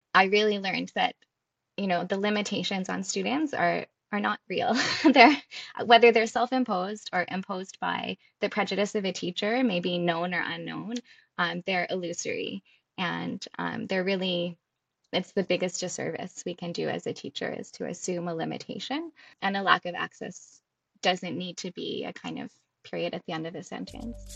I really learned that, the limitations on students are not real. They're whether they're self-imposed or imposed by the prejudice of a teacher, maybe known or unknown, they're illusory. And they're really it's the biggest disservice we can do as a teacher is to assume a limitation, and a lack of access doesn't need to be a kind of period at the end of a sentence.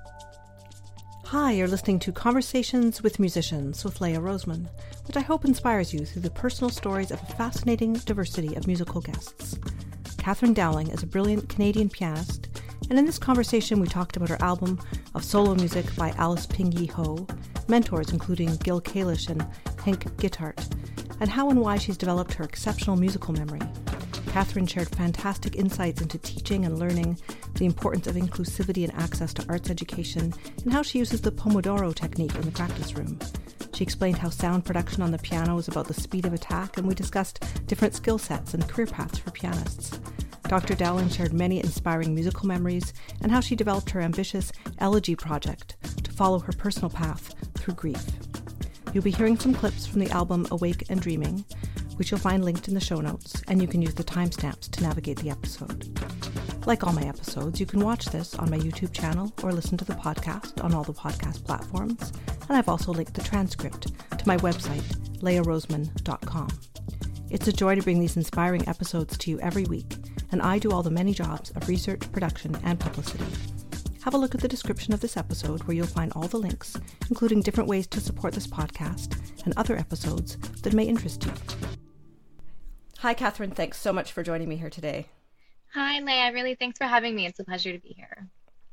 Hi, you're listening to Conversations with Musicians with Leah Roseman, which I hope inspires you through the personal stories of a fascinating diversity of musical guests. Catherine Dowling is a brilliant Canadian pianist, and in this conversation we talked about her album of solo music by Alice Ping Yee Ho, mentors including Gil Kalish and Henk Gittart, and how and why she's developed her exceptional musical memory. Catherine shared fantastic insights into teaching and learning, the importance of inclusivity and access to arts education, and how she uses the Pomodoro technique in the practice room. She explained how sound production on the piano is about the speed of attack, and we discussed different skill sets and career paths for pianists. Dr. Dowling shared many inspiring musical memories and how she developed her ambitious Elegy project to follow her personal path through grief. You'll be hearing some clips from the album Awake and Dreaming, which you'll find linked in the show notes, and you can use the timestamps to navigate the episode. Like all my episodes, you can watch this on my YouTube channel or listen to the podcast on all the podcast platforms, and I've also linked the transcript to my website, leahroseman.com. It's a joy to bring these inspiring episodes to you every week, and I do all the many jobs of research, production, and publicity. Have a look at the description of this episode where you'll find all the links, including different ways to support this podcast and other episodes that may interest you. Hi, Catherine. Thanks so much for joining me here today. Hi, Leah. Really, thanks for having me. It's a pleasure to be here.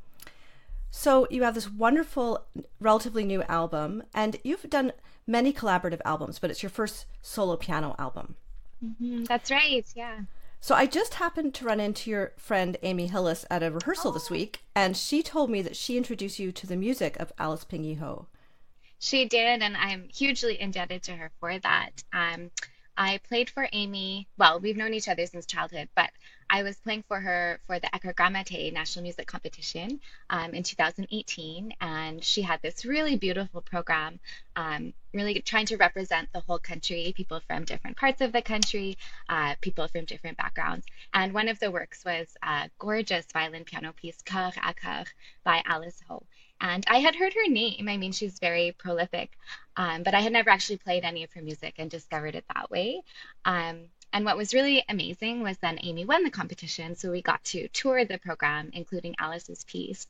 So you have this wonderful, relatively new album, and you've done many collaborative albums, but it's your first solo piano album. That's right, yeah. So I just happened to run into your friend Amy Hillis at a rehearsal this week, and she told me that she introduced you to the music of Alice Ping Yee Ho. She did, and I'm hugely indebted to her for that. I played for Amy, well, we've known each other since childhood, but I was playing for her for the Ekagramate National Music Competition in 2018, and she had this really beautiful program, really trying to represent the whole country, people from different parts of the country, people from different backgrounds. And one of the works was a gorgeous violin piano piece, Cœur à Cœur, by Alice Ho. And I had heard her name. I mean, she's very prolific, but I had never actually played any of her music and discovered it that way. And what was really amazing was then Amy won the competition, so we got to tour the program, including Alice's piece,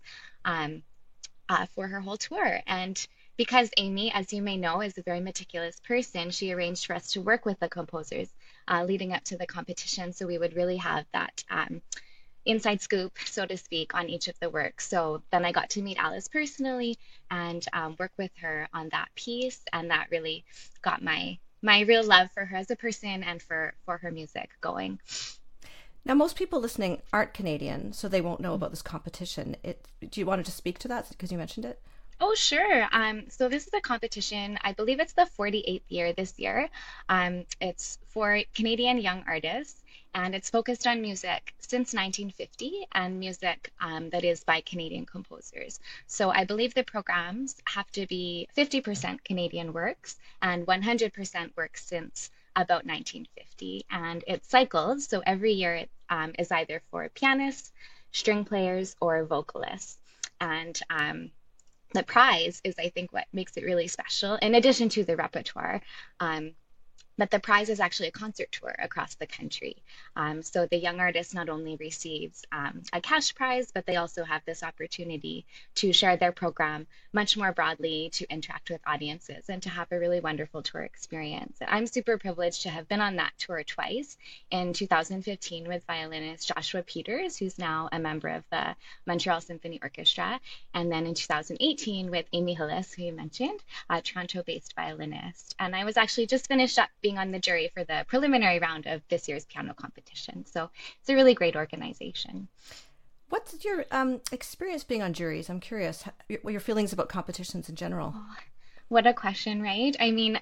for her whole tour. And because Amy, as you may know, is a very meticulous person, she arranged for us to work with the composers leading up to the competition, so we would really have that inside scoop, so to speak, on each of the works. So then I got to meet Alice personally and work with her on that piece, and that really got my real love for her as a person and for her music going. Now, most people listening aren't Canadian, so they won't know about this competition. Do you want to just speak to that because you mentioned it? Oh, sure. So this is a competition. I believe it's the 48th year this year. It's for Canadian young artists, and it's focused on music since 1950 and music that is by Canadian composers. So I believe the programs have to be 50% Canadian works and 100% works since about 1950. And it cycles, so every year it is either for pianists, string players, or vocalists. And the prize is, I think, what makes it really special, in addition to the repertoire. But the prize is actually a concert tour across the country. So the young artist not only receives a cash prize, but they also have this opportunity to share their program much more broadly, to interact with audiences, and to have a really wonderful tour experience. I'm super privileged to have been on that tour twice, in 2015 with violinist Joshua Peters, who's now a member of the Montreal Symphony Orchestra, and then in 2018 with Amy Hillis, who you mentioned, a Toronto-based violinist. And I was actually just finished up being on the jury for the preliminary round of this year's piano competition. So it's a really great organization. What's your experience being on juries? I'm curious, what your feelings about competitions in general. Oh, what a question, right? I mean,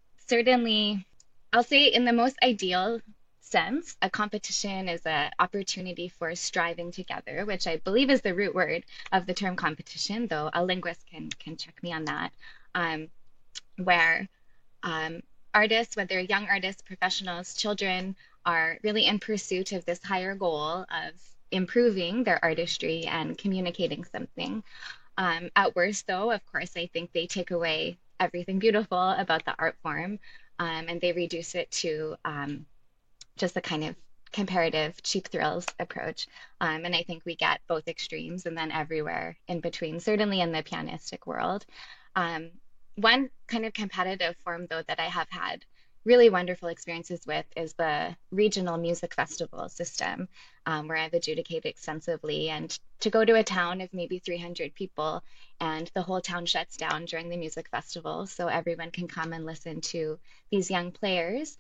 I'll say in the most ideal sense, a competition is an opportunity for striving together, which I believe is the root word of the term competition, though a linguist can check me on that, where artists, whether young artists, professionals, children, are really in pursuit of this higher goal of improving their artistry and communicating something. At worst, though, of course, I think they take away everything beautiful about the art form, and they reduce it to just a kind of comparative cheap thrills approach. And I think we get both extremes and then everywhere in between, certainly in the pianistic world. Um, One kind of competitive form, though, that I have had really wonderful experiences with is the regional music festival system, where I've adjudicated extensively. And to go to a town of maybe 300 people, and the whole town shuts down during the music festival, so everyone can come and listen to these young players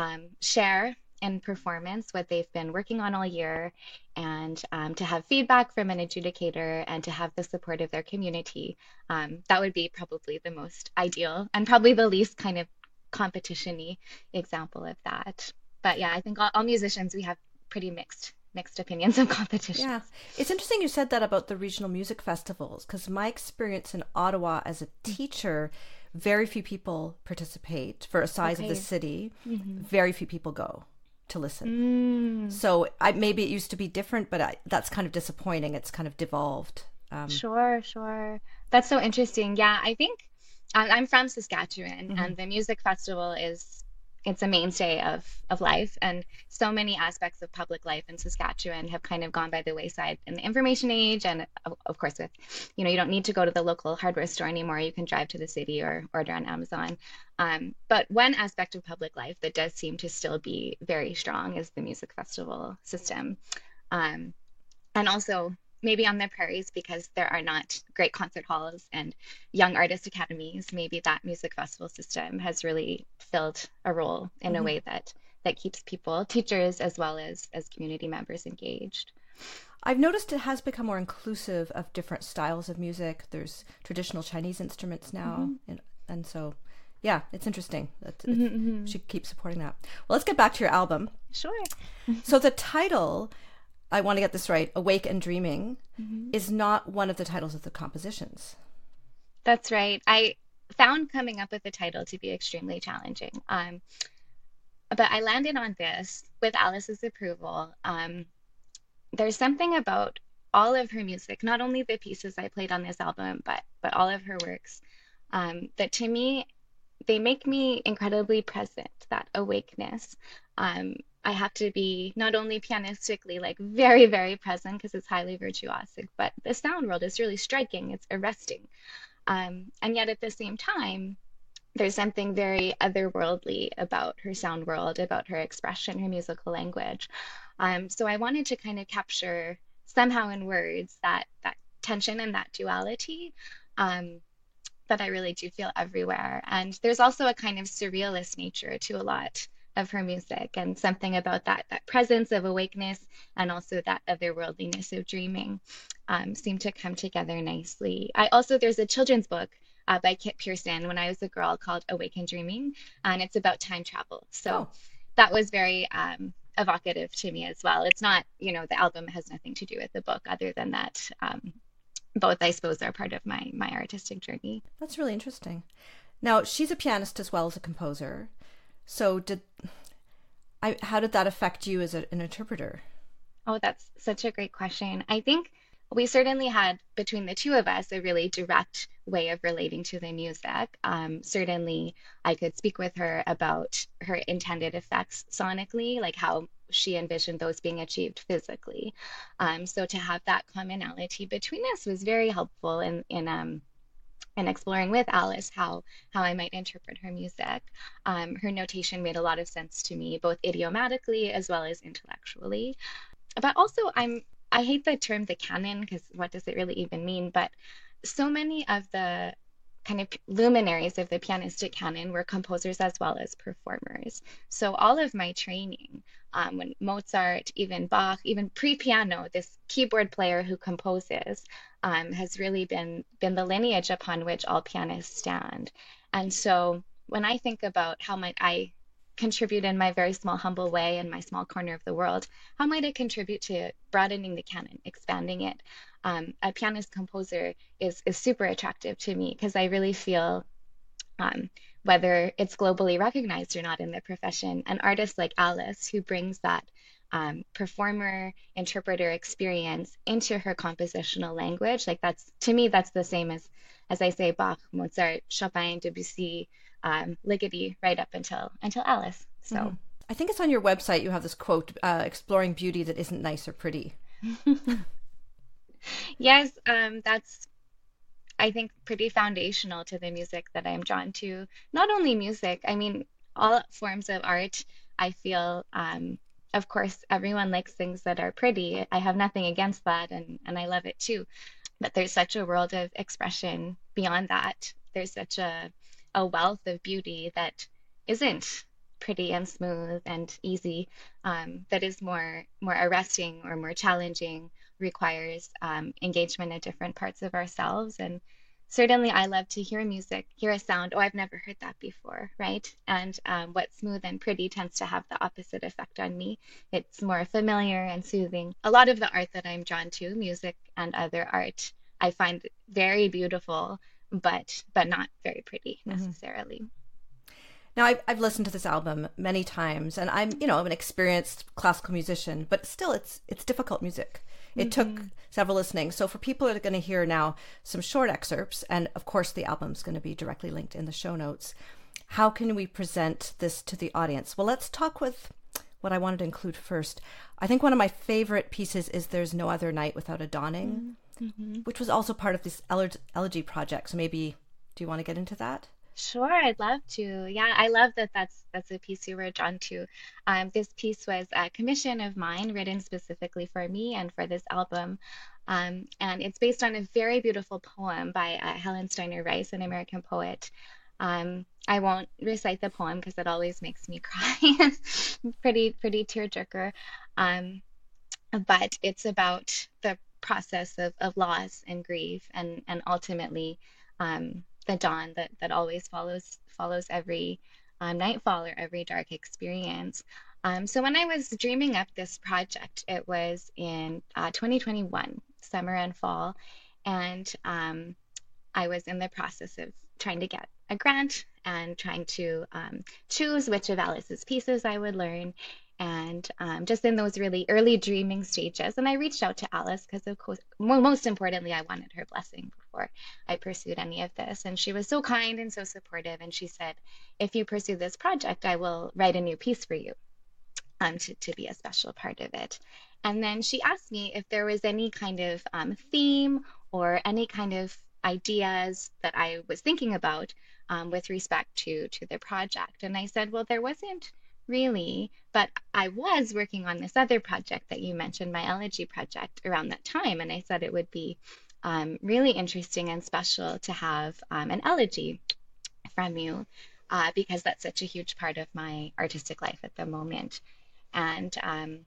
share in performance what they've been working on all year, and to have feedback from an adjudicator and to have the support of their community. That would be probably the most ideal and probably the least kind of competition-y example of that. But yeah, I think all musicians, we have pretty mixed opinions of competition. Yeah. It's interesting you said that about the regional music festivals, because my experience in Ottawa as a teacher, very few people participate for a size of the Okay. city. Hmm. Very few people go to listen. Mm, So maybe it used to be different, but that's kind of disappointing. It's kind of devolved. sure, sure. That's so interesting. Yeah, I think I'm from Saskatchewan, Mhm. and the music festival is it's a mainstay of life, and so many aspects of public life in Saskatchewan have kind of gone by the wayside in the information age, and of course with, you don't need to go to the local hardware store anymore. You can drive to the city or order on Amazon. But one aspect of public life that does seem to still be very strong is the music festival system. Um, and also maybe on the prairies, because there are not great concert halls and young artist academies, maybe that music festival system has really filled a role in a Mhm. way that keeps people, teachers as well as community members, engaged. I've noticed it has become more inclusive of different styles of music. There's traditional Chinese instruments now, Hmm. and so yeah, it's interesting. Hmm. Hmm. We should keep supporting that. Well, let's get back to your album. Sure. So the title, I want to get this right, Awake and Dreaming, Hmm. is not one of the titles of the compositions. That's right. I found coming up with the title to be extremely challenging. But I landed on this with Alice's approval. There's something about all of her music, not only the pieces I played on this album, but all of her works, that to me they make me incredibly present, that awakeness. I have to be not only pianistically like very, very present because it's highly virtuosic, but the sound world is really striking, it's arresting. And yet at the same time, there's something very otherworldly about her sound world, about her expression, her musical language. So I wanted to kind of capture somehow in words that tension and that duality. Um, that I really do feel everywhere. And there's also a kind of surrealist nature to a lot of her music, and something about that presence of awakeness and also that otherworldliness of dreaming seem to come together nicely. I also there's a children's book by Kit Pearson when I was a girl called Awake and Dreaming, and it's about time travel. So Oh, that was very evocative to me as well. It's not, the album has nothing to do with the book other than that. Both, I suppose, are part of my artistic journey. that's really interesting. Now, she's a pianist as well as a composer. So how did that affect you as an interpreter? Oh, that's such a great question. I think we certainly had, between the two of us, a really direct way of relating to the music. Certainly, I could speak with her about her intended effects sonically, like how she envisioned those being achieved physically. So to have that commonality between us was very helpful in exploring with Alice how I might interpret her music. Her notation made a lot of sense to me, both idiomatically as well as intellectually. But also, I hate the term the canon because what does it really even mean? But so many of the kind of luminaries of the pianistic canon were composers as well as performers. So all of my training, when Mozart, even Bach, even pre-piano, this keyboard player who composes, has really been the lineage upon which all pianists stand. And so when I think about how might I contribute in my very small, humble way in my small corner of the world, how might I contribute to broadening the canon, expanding it? A pianist composer is super attractive to me because I really feel um, whether it's globally recognized or not in the profession. An artist like Alice, who brings that performer interpreter experience into her compositional language, like that's to me, that's the same as I say Bach, Mozart, Chopin, Debussy, Ligeti, right up until Alice. Hmm. So I think it's on your website. You have this quote, exploring beauty that isn't nice or pretty. yes, that's I think pretty foundational to the music that I'm drawn to. Not only music, I mean, all forms of art, I feel, of course, everyone likes things that are pretty. I have nothing against that, and I love it too. But there's such a world of expression beyond that. There's such a wealth of beauty that isn't pretty and smooth and easy, that is more arresting or more challenging, requires engagement in different parts of ourselves. And certainly, I love to hear music, hear a sound. Oh, I've never heard that before, right? And what's smooth and pretty tends to have the opposite effect on me. It's more familiar and soothing. A lot of the art that I'm drawn to, music and other art, I find very beautiful, but not very pretty Mm-hmm. necessarily. Now, I've listened to this album many times, and I'm an experienced classical musician, but still, it's difficult music. It took Hmm. several listenings. So for people that are going to hear now some short excerpts, and of course the album's going to be directly linked in the show notes, how can we present this to the audience? Well, let's talk with what I wanted to include first. I think one of my favorite pieces is There's No Other Night Without a Dawning, Mm-hmm. which was also part of this elegy project. So maybe, do you want to get into that? Sure, I'd love to. Yeah, I love that that's a piece you were drawn to. This piece was a commission of mine, written specifically for me and for this album. And it's based on a very beautiful poem by Helen Steiner Rice, an American poet. I won't recite the poem because it always makes me cry. Pretty tearjerker. Um, but it's about the process of loss and grief and ultimately the dawn that always follows every nightfall or every dark experience. So when I was dreaming up this project, it was in 2021, summer and fall, and I was in the process of trying to get a grant and trying to choose which of Alice's pieces I would learn. And just in those really early dreaming stages. And I reached out to Alice because, of course, most importantly, I wanted her blessing before I pursued any of this. And she was so kind and so supportive. And she said, if you pursue this project, I will write a new piece for you, to be a special part of it. And then she asked me if there was any kind of theme or any kind of ideas that I was thinking about with respect to the project. And I said, well, there wasn't really, but I was working on this other project that you mentioned, my elegy project, around that time. And I said it would be really interesting and special to have an elegy from you, because that's such a huge part of my artistic life at the moment. And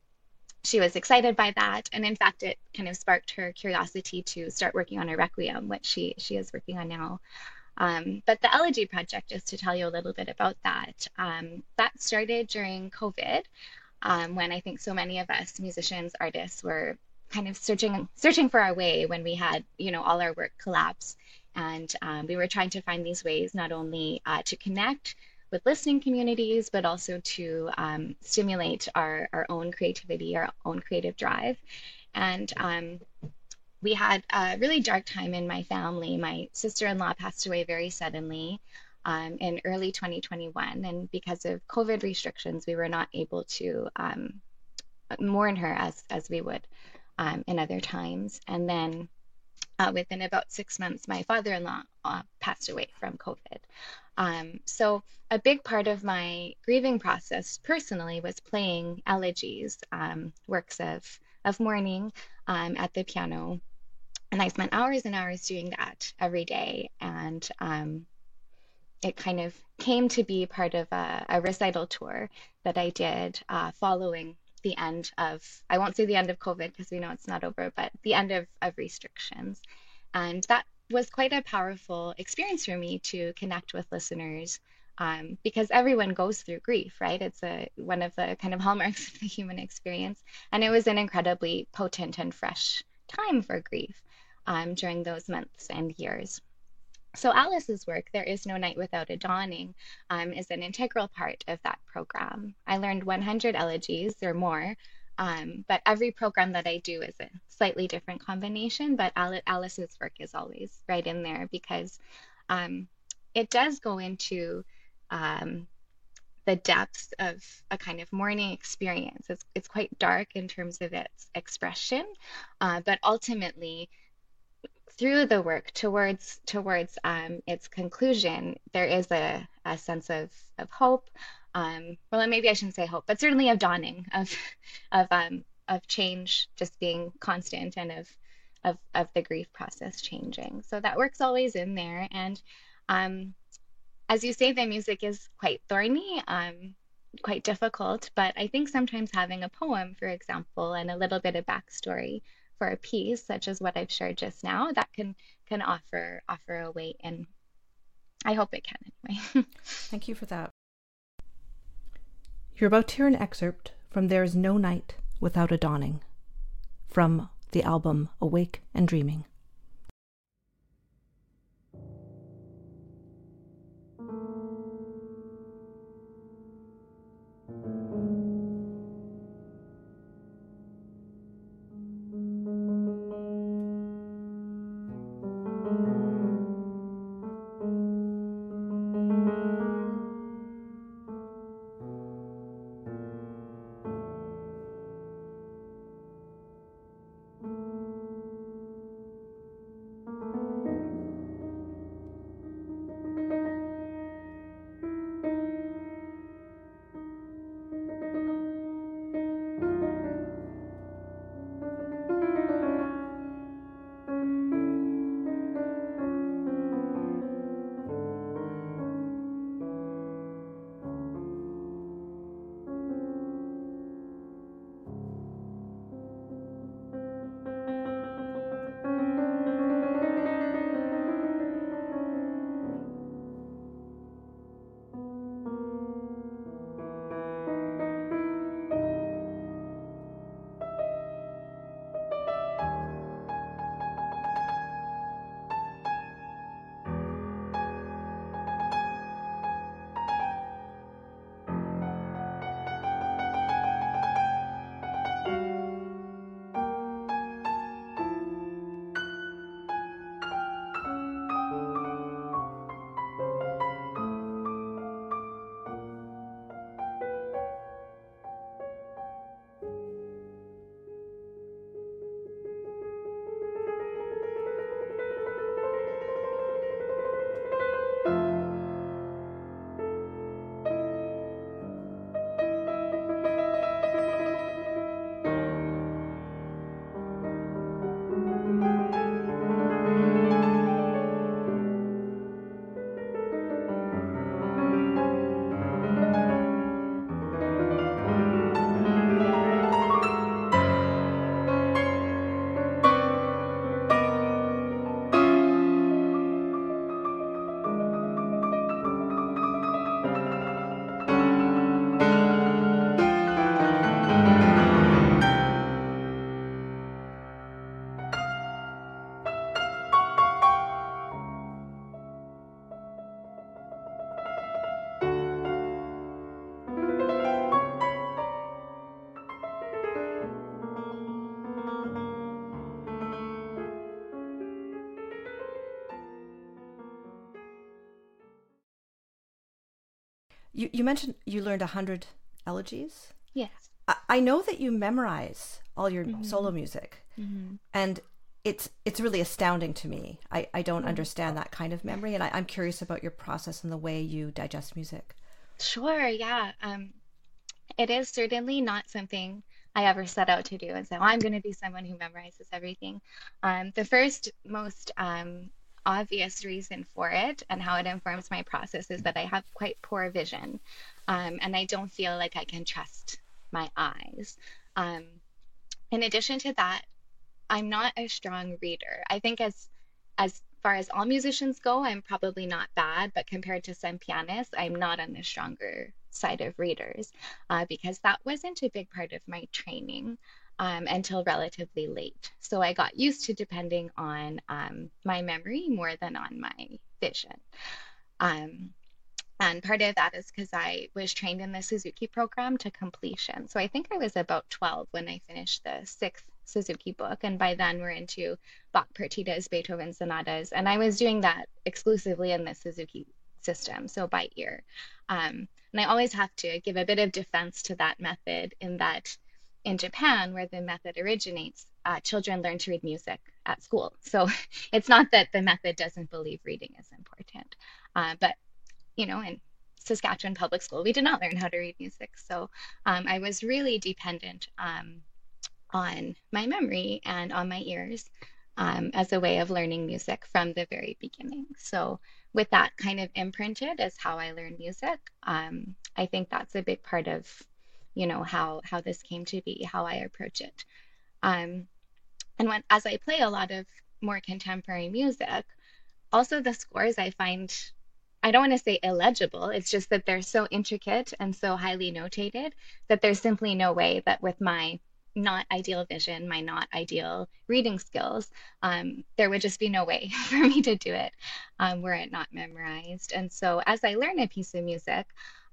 she was excited by that. And in fact, it kind of sparked her curiosity to start working on a requiem, which she is working on now. But the Elegy Project, just to tell you a little bit about that, that started during COVID, when I think so many of us musicians, artists were kind of searching for our way when we had, all our work collapse. And we were trying to find these ways not only to connect with listening communities, but also to stimulate our own creativity, our own creative drive. And we had a really dark time in my family. My sister-in-law passed away very suddenly in early 2021. And because of COVID restrictions, we were not able to mourn her as we would in other times. And then within about 6 months, my father-in-law passed away from COVID. So a big part of my grieving process personally was playing elegies, works of mourning at the piano. And I spent hours and hours doing that every day. And it kind of came to be part of a recital tour that I did following the end of, I won't say the end of COVID because we know it's not over, but the end of restrictions. And that was quite a powerful experience for me to connect with listeners, because everyone goes through grief, right? It's one of the kind of hallmarks of the human experience. And it was an incredibly potent and fresh time for grief during those months and years. So Alice's work, There Is No Night Without a Dawning, is an integral part of that program. I learned 100 elegies or more, but every program that I do is a slightly different combination. But Alice's work is always right in there because um, it does go into um, the depths of a kind of morning experience. It's quite dark in terms of its expression, but ultimately through the work towards its conclusion, there is a sense of hope. Well, maybe I shouldn't say hope, but certainly of dawning, of change just being constant, and of the grief process changing. So that work's always in there. And um, as you say, the music is quite thorny, quite difficult, but I think sometimes having a poem, for example, and a little bit of backstory for a piece, such as what I've shared just now, that can offer a weight, and I hope it can anyway. Thank you for that. You're about to hear an excerpt from There Is No Night Without a Dawning, from the album Awake and Dreaming. You mentioned you learned 100 elegies. Yes. I know that you memorize all your solo music, Mm-hmm. and it's really astounding to me. I don't understand that kind of memory, and I'm curious about your process and the way you digest music. Sure, yeah. It is certainly not something I ever set out to do and say, well, I'm going to be someone who memorizes everything. The first, most obvious reason for it and how it informs my process is that I have quite poor vision, and I don't feel like I can trust my eyes. Um, in addition to that, I'm not a strong reader. I think as far as all musicians go, I'm probably not bad, but compared to some pianists, I'm not on the stronger side of readers, because that wasn't a big part of my training until relatively late. So I got used to depending on my memory more than on vision. Um, and part of that is because I was trained in the Suzuki program to completion. So I think I was about 12 when I finished the sixth Suzuki book. And by then we're into Bach partitas, Beethoven sonatas. And I was doing that exclusively in the Suzuki system, so by ear. And I always have to give a bit of defense to that method in that in Japan, where the method originates, children learn to read music at school. So it's not that the method doesn't believe reading is important, but in Saskatchewan public school, we did not learn how to read music. So I was really dependent on my memory and on my ears as a way of learning music from the very beginning. So with that kind of imprinted as how I learn music, I think that's a big part of, how this came to be, how I approach it. Um, and as I play a lot of more contemporary music, also the scores I find, I don't want to say illegible, it's just that they're so intricate and so highly notated that there's simply no way that with my not ideal vision, my not ideal reading skills, there would just be no way for me to do it were it not memorized. And so as I learn a piece of music,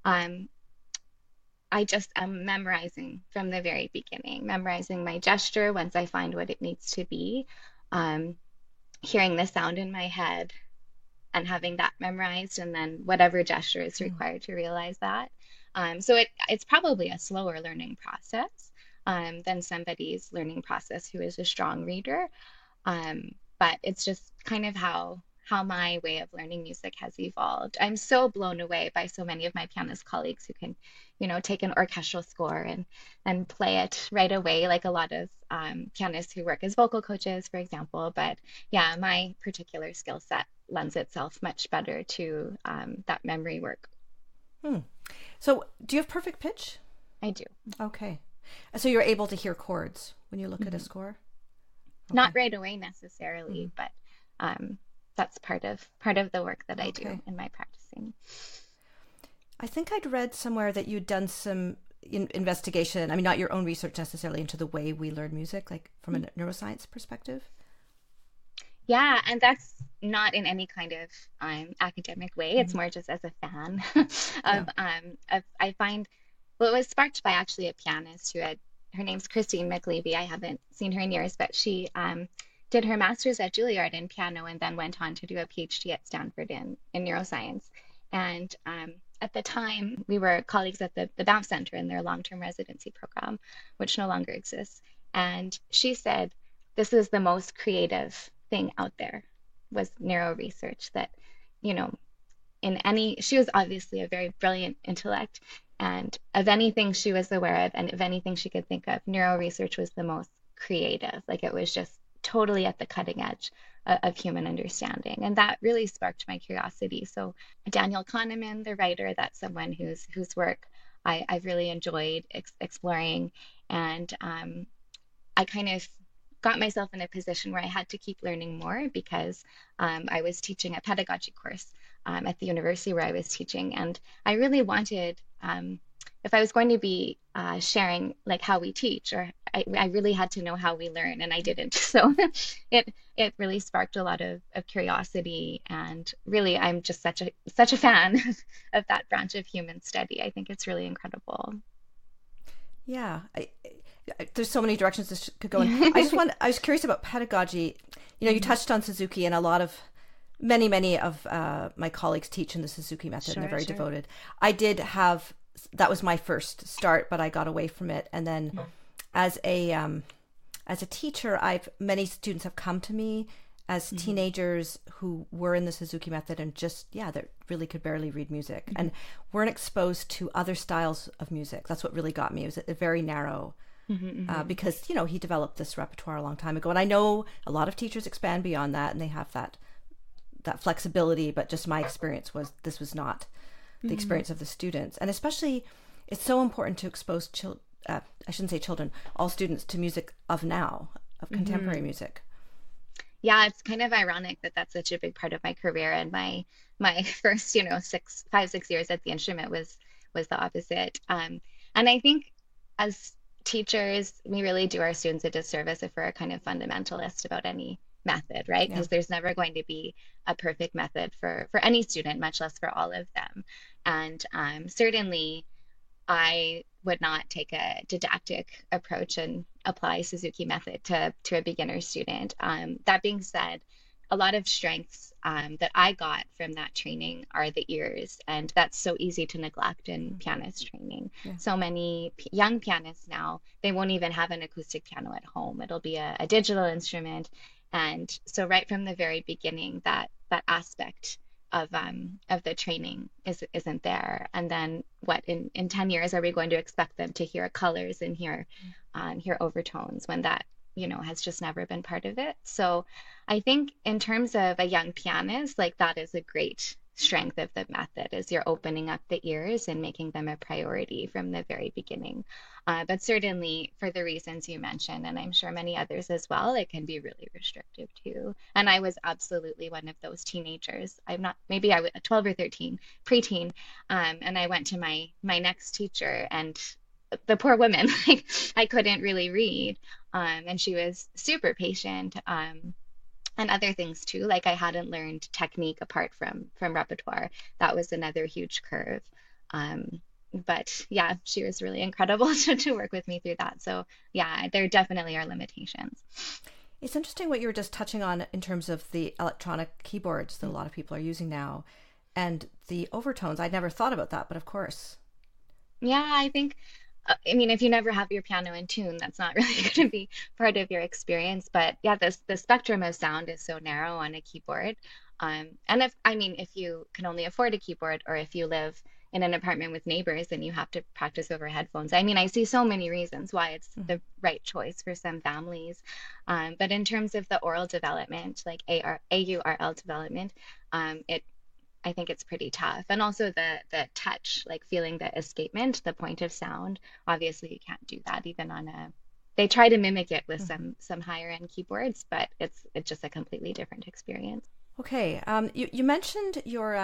I just am memorizing from the very beginning, memorizing my gesture once I find what it needs to be, um, hearing the sound in my head and having that memorized, and then whatever gesture is required to realize that. So it's probably a slower learning process than somebody's learning process who is a strong reader. But it's just kind of how my way of learning music has evolved. I'm so blown away by so many of my pianist colleagues who can, take an orchestral score and play it right away, like a lot of pianists who work as vocal coaches, for example. But yeah, my particular skill set lends itself much better to that memory work. So do you have perfect pitch? I do. Okay. So you're able to hear chords when you look at a score? Okay. Not right away necessarily, but that's part of the work that I do in my practicing. I think I'd read somewhere that you'd done some investigation, I mean, not your own research necessarily, into the way we learn music, like from a neuroscience perspective. Yeah, and that's not in any kind of academic way. It's more just as a fan I find, well, it was sparked by actually a pianist her name's Christine McLevy. I haven't seen her in years, but she did her master's at Juilliard in piano and then went on to do a PhD at Stanford in neuroscience. And at the time, we were colleagues at the Banff Center in their long-term residency program, which no longer exists. And she said, this is the most creative thing out there, was neuro research, that, she was obviously a very brilliant intellect, and of anything she was aware of and of anything she could think of, neuro research was the most creative. Like, it was just totally at the cutting edge of human understanding. And that really sparked my curiosity. So Daniel Kahneman, the writer, that's someone whose work I've really enjoyed exploring. And I kind of got myself in a position where I had to keep learning more because I was teaching a pedagogy course at the university where I was teaching. And I really wanted, if I was going to be sharing like how we teach, or I really had to know how we learn, and I didn't. So it really sparked a lot of curiosity, and really I'm just such a fan of that branch of human study. I think it's really incredible. Yeah, there's so many directions this could go in. I was curious about pedagogy. You touched on Suzuki, and many of my colleagues teach in the Suzuki method, and they're very devoted. I did have, that was my first start, but I got away from it. And then as a teacher, many students have come to me as teenagers who were in the Suzuki method and that really could barely read music and weren't exposed to other styles of music. That's what really got me. It was very narrow. Because he developed this repertoire a long time ago, and I know a lot of teachers expand beyond that, and they have that flexibility. But just my experience was this was not the experience of the students, and especially it's so important to expose I shouldn't say children, all students to music of contemporary music. Yeah, it's kind of ironic that that's such a big part of my career, and my first 5-6 years at the instrument was the opposite. And I think as teachers, we really do our students a disservice if we're a kind of fundamentalist about any method, right? Yeah. Because there's never going to be a perfect method for any student, much less for all of them. And certainly, I would not take a didactic approach and apply Suzuki method to a beginner student. That being said, a lot of strengths that I got from that training are the ears, and that's so easy to neglect in pianist training. Yeah. So many young pianists now, they won't even have an acoustic piano at home. It'll be a digital instrument. And so right from the very beginning, that aspect of the training isn't there. And then what in 10 years are we going to expect them to hear colors and hear overtones when that, has just never been part of it. So I think in terms of a young pianist, like that is a great strength of the method is you're opening up the ears and making them a priority from the very beginning. But certainly for the reasons you mentioned, and I'm sure many others as well, it can be really restrictive too. And I was absolutely one of those teenagers. I'm not, maybe I was 12 or 13, preteen, and I went to my next teacher, and the poor woman, like I couldn't really read, and she was super patient. And other things too, like I hadn't learned technique apart from repertoire. That was another huge curve. But yeah, she was really incredible to work with me through that. So yeah, there definitely are limitations. It's interesting what you were just touching on in terms of the electronic keyboards that a lot of people are using now and the overtones. I'd never thought about that, but of course. Yeah, I think, I mean, if you never have your piano in tune, that's not really going to be part of your experience. But yeah, the spectrum of sound is so narrow on a keyboard. And if you can only afford a keyboard, or if you live in an apartment with neighbors and you have to practice over headphones, I mean, I see so many reasons why it's the right choice for some families. But in terms of the oral development, like AURL development, it I think it's pretty tough. And also the touch, like feeling the escapement, the point of sound. Obviously, you can't do that even on a. They try to mimic it with some higher end keyboards, but it's just a completely different experience. Okay, you mentioned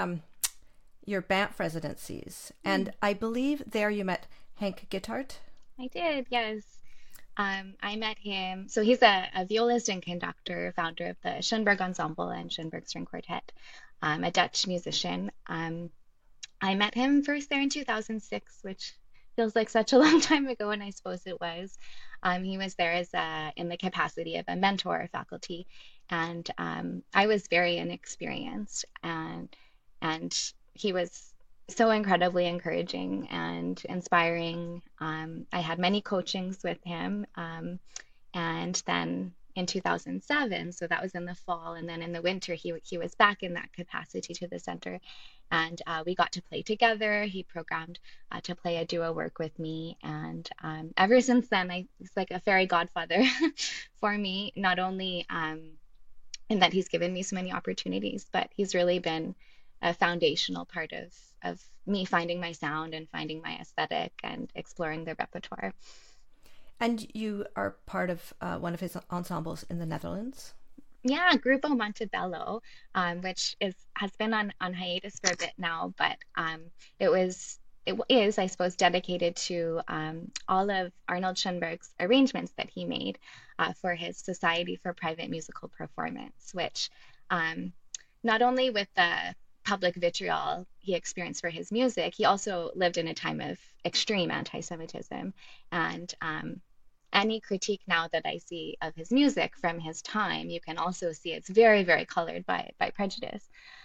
your Banff residencies, and I believe there you met Henk Gittart. I did, yes. I met him. So he's a violist and conductor, founder of the Schoenberg Ensemble and Schoenberg String Quartet, a Dutch musician. I met him first there in 2006, which feels like such a long time ago, and I suppose it was. He was there in the capacity of a mentor faculty, and I was very inexperienced, and he was so incredibly encouraging and inspiring. I had many coachings with him, and then in 2007, so that was in the fall, and then in the winter he was back in that capacity to the center, and we got to play together. He programmed to play a duo work with me, and ever since then, he's like a fairy godfather for me. Not only in that he's given me so many opportunities, but he's really been a foundational part of me finding my sound and finding my aesthetic and exploring the repertoire. And you are part of one of his ensembles in the Netherlands? Yeah, Grupo Montebello, which has been on hiatus for a bit now, but it is, I suppose, dedicated to all of Arnold Schoenberg's arrangements that he made for his Society for Private Musical Performance, which not only with the public vitriol he experienced for his music, he also lived in a time of extreme anti-Semitism. And any critique now that I see of his music from his time, you can also see it's very, very colored by prejudice.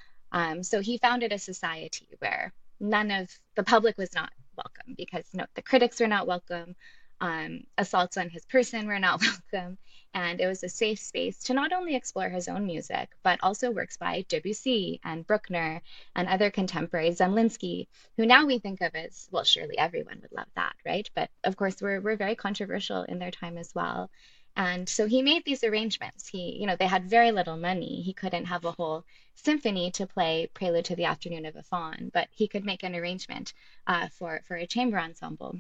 So he founded a society where none of the public was not welcome, because the critics were not welcome. Assaults on his person were not welcome. And it was a safe space to not only explore his own music, but also works by Debussy and Bruckner and other contemporaries, Zemlinsky, who now we think of as, well, surely everyone would love that, right? But of course, we're very controversial in their time as well. And so he made these arrangements. They had very little money. He couldn't have a whole symphony to play Prelude to the Afternoon of a Faun, but he could make an arrangement for a chamber ensemble.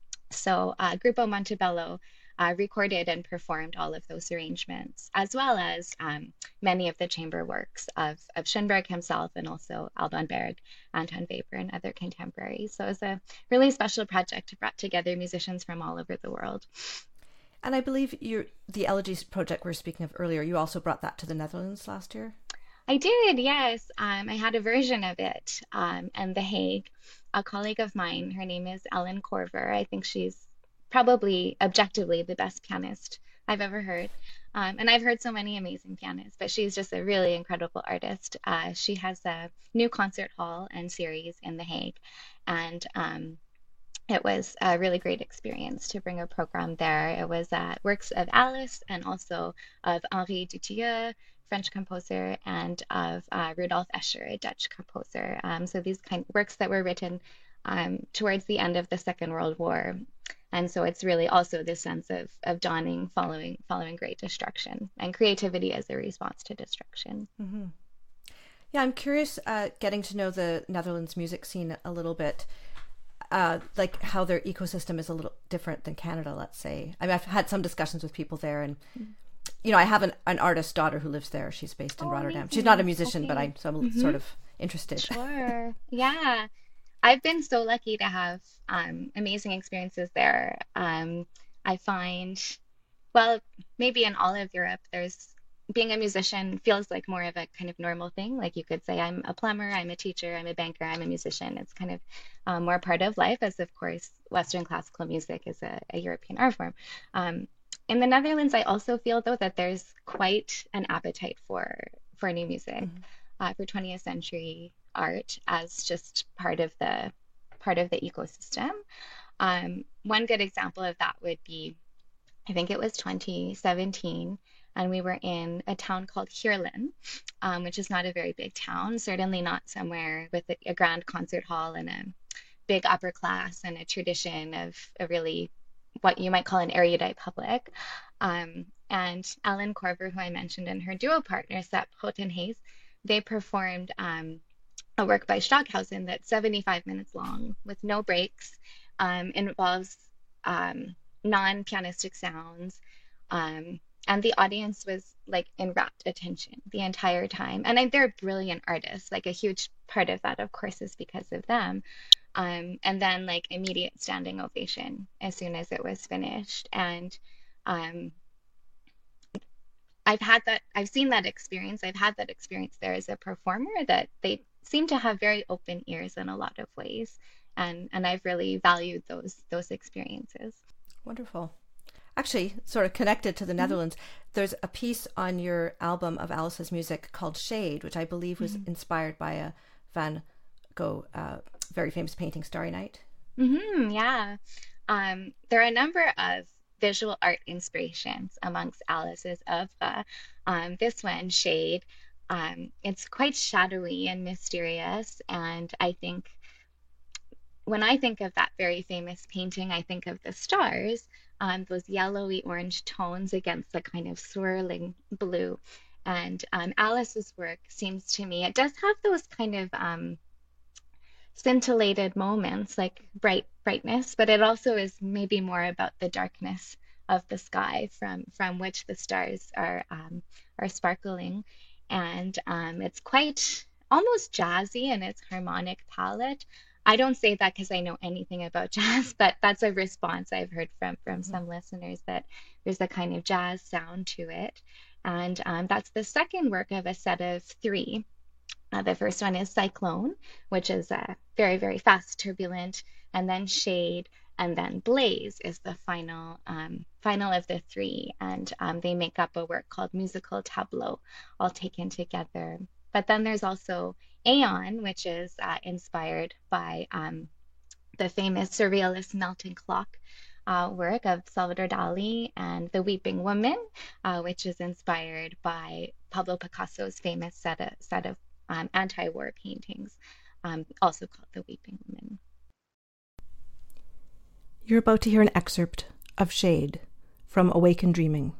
So Grupo Montebello recorded and performed all of those arrangements, as well as many of the chamber works of Schoenberg himself, and also Alban Berg, Anton Weber, and other contemporaries. So it was a really special project. It brought together musicians from all over the world. And I believe the Elegies project we were speaking of earlier, you also brought that to the Netherlands last year. I did, yes. I had a version of it in The Hague. A colleague of mine, her name is Ellen Corver. I think she's probably objectively the best pianist I've ever heard. And I've heard so many amazing pianists, but she's just a really incredible artist. She has a new concert hall and series in The Hague. And it was a really great experience to bring a program there. It was works of Alice and also of Henri Dutilleux, French composer, and of Rudolf Escher, a Dutch composer. So these kind of works that were written towards the end of the Second World War. And so it's really also this sense of dawning following great destruction and creativity as a response to destruction. Mm-hmm. Yeah, I'm curious, getting to know the Netherlands music scene a little bit. Like how their ecosystem is a little different than Canada, let's say. I mean, I've had some discussions with people there, and I have an artist's daughter who lives there. She's based in Rotterdam. Amazing. She's not a musician, Okay. but I'm sort of interested. Sure. Yeah. I've been so lucky to have amazing experiences there. I find, well, maybe in all of Europe, there's being a musician feels like more of a kind of normal thing. Like you could say, I'm a plumber, I'm a teacher, I'm a banker, I'm a musician. It's kind of more part of life, as of course, Western classical music is a European art form. In the Netherlands, I also feel though that there's quite an appetite for new music, for 20th century art as just part of the ecosystem. One good example of that would be, I think it was 2017, and we were in a town called Heerlen, which is not a very big town, certainly not somewhere with a grand concert hall and a big upper class and a tradition of a really what you might call an erudite public. And Ellen Corver, who I mentioned, and her duo partner, Sepp Grothenhuis, they performed a work by Stockhausen that's 75 minutes long with no breaks, involves non-pianistic sounds. And the audience was like in rapt attention the entire time. And they're brilliant artists. Like a huge part of that, of course, is because of them. And then like immediate standing ovation as soon as it was finished. And um, I've seen that experience. I've had that experience there as a performer, that they seem to have very open ears in a lot of ways. And I've really valued those experiences. Wonderful. Actually, sort of connected to the Netherlands, there's a piece on your album of Alice's music called Shade, which I believe was inspired by a Van Gogh, very famous painting, Starry Night. Yeah. There are a number of visual art inspirations amongst Alice's oeuvre. This one, Shade, it's quite shadowy and mysterious. And I think when I think of that very famous painting, I think of the stars, those yellowy orange tones against the kind of swirling blue. And Alice's work seems to me, it does have those kind of scintillated moments, like brightness, but it also is maybe more about the darkness of the sky from which the stars are sparkling. And it's quite almost jazzy in its harmonic palette. I don't say that because I know anything about jazz, but that's a response I've heard from some listeners, that there's a kind of jazz sound to it. And that's the second work of a set of three. The first one is Cyclone, which is very, very fast, turbulent, and then Shade, and then Blaze is the final of the three. And they make up a work called Musical Tableau, all taken together. But then there's also Aeon, which is inspired by the famous surrealist melting clock work of Salvador Dali, and The Weeping Woman, which is inspired by Pablo Picasso's famous set of anti-war paintings, also called The Weeping Woman. You're about to hear an excerpt of Shade from Awakened Dreaming.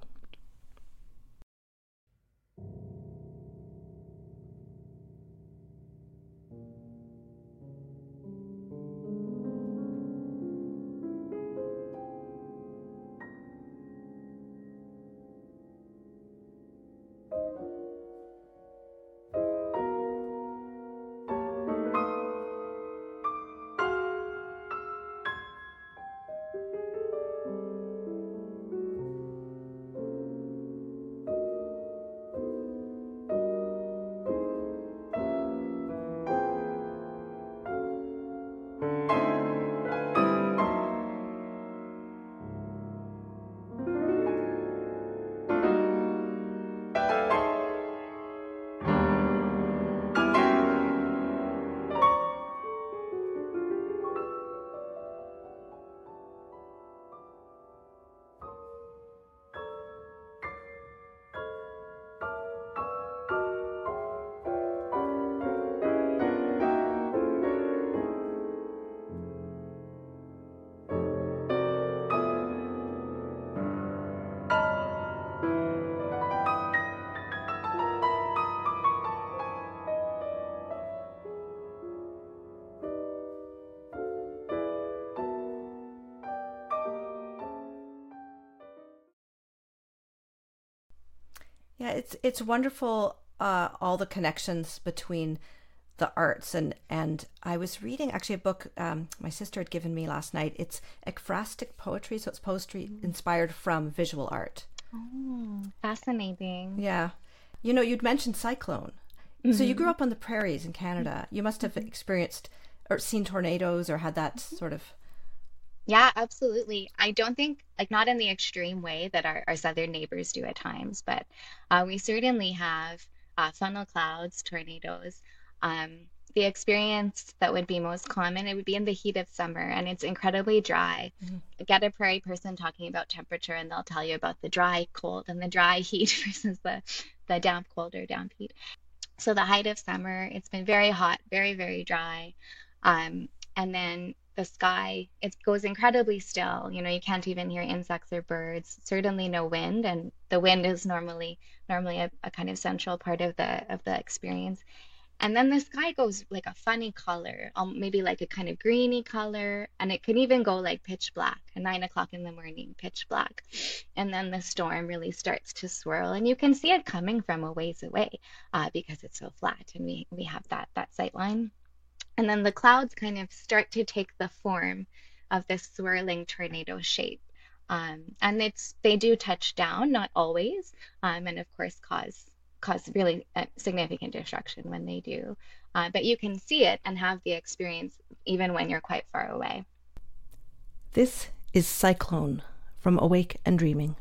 Yeah, it's wonderful, all the connections between the arts, and I was reading actually a book my sister had given me last night. It's ekphrastic poetry, so it's poetry inspired from visual art. Oh, fascinating. Yeah. You'd mentioned cyclone. So you grew up on the prairies in Canada. You must have experienced or seen tornadoes or had that sort of... Yeah, absolutely. I don't think, like, not in the extreme way that our southern neighbors do at times, but we certainly have funnel clouds, tornadoes. Um, the experience that would be most common, it would be in the heat of summer, and it's incredibly dry. Get a prairie person talking about temperature, and they'll tell you about the dry cold and the dry heat versus the damp cold or damp heat. So the height of summer, it's been very hot, very, very dry. And then the sky, it goes incredibly still. You can't even hear insects or birds. Certainly no wind, and the wind is normally a kind of central part of the experience. And then the sky goes like a funny color, maybe like a kind of greeny color, and it can even go like pitch black, at 9 o'clock in the morning, pitch black. And then the storm really starts to swirl, and you can see it coming from a ways away because it's so flat, and we have that sight line. And then the clouds kind of start to take the form of this swirling tornado shape. And they do touch down, not always, and of course cause really significant destruction when they do. But you can see it and have the experience even when you're quite far away. This is Cyclone from Awake and Dreaming.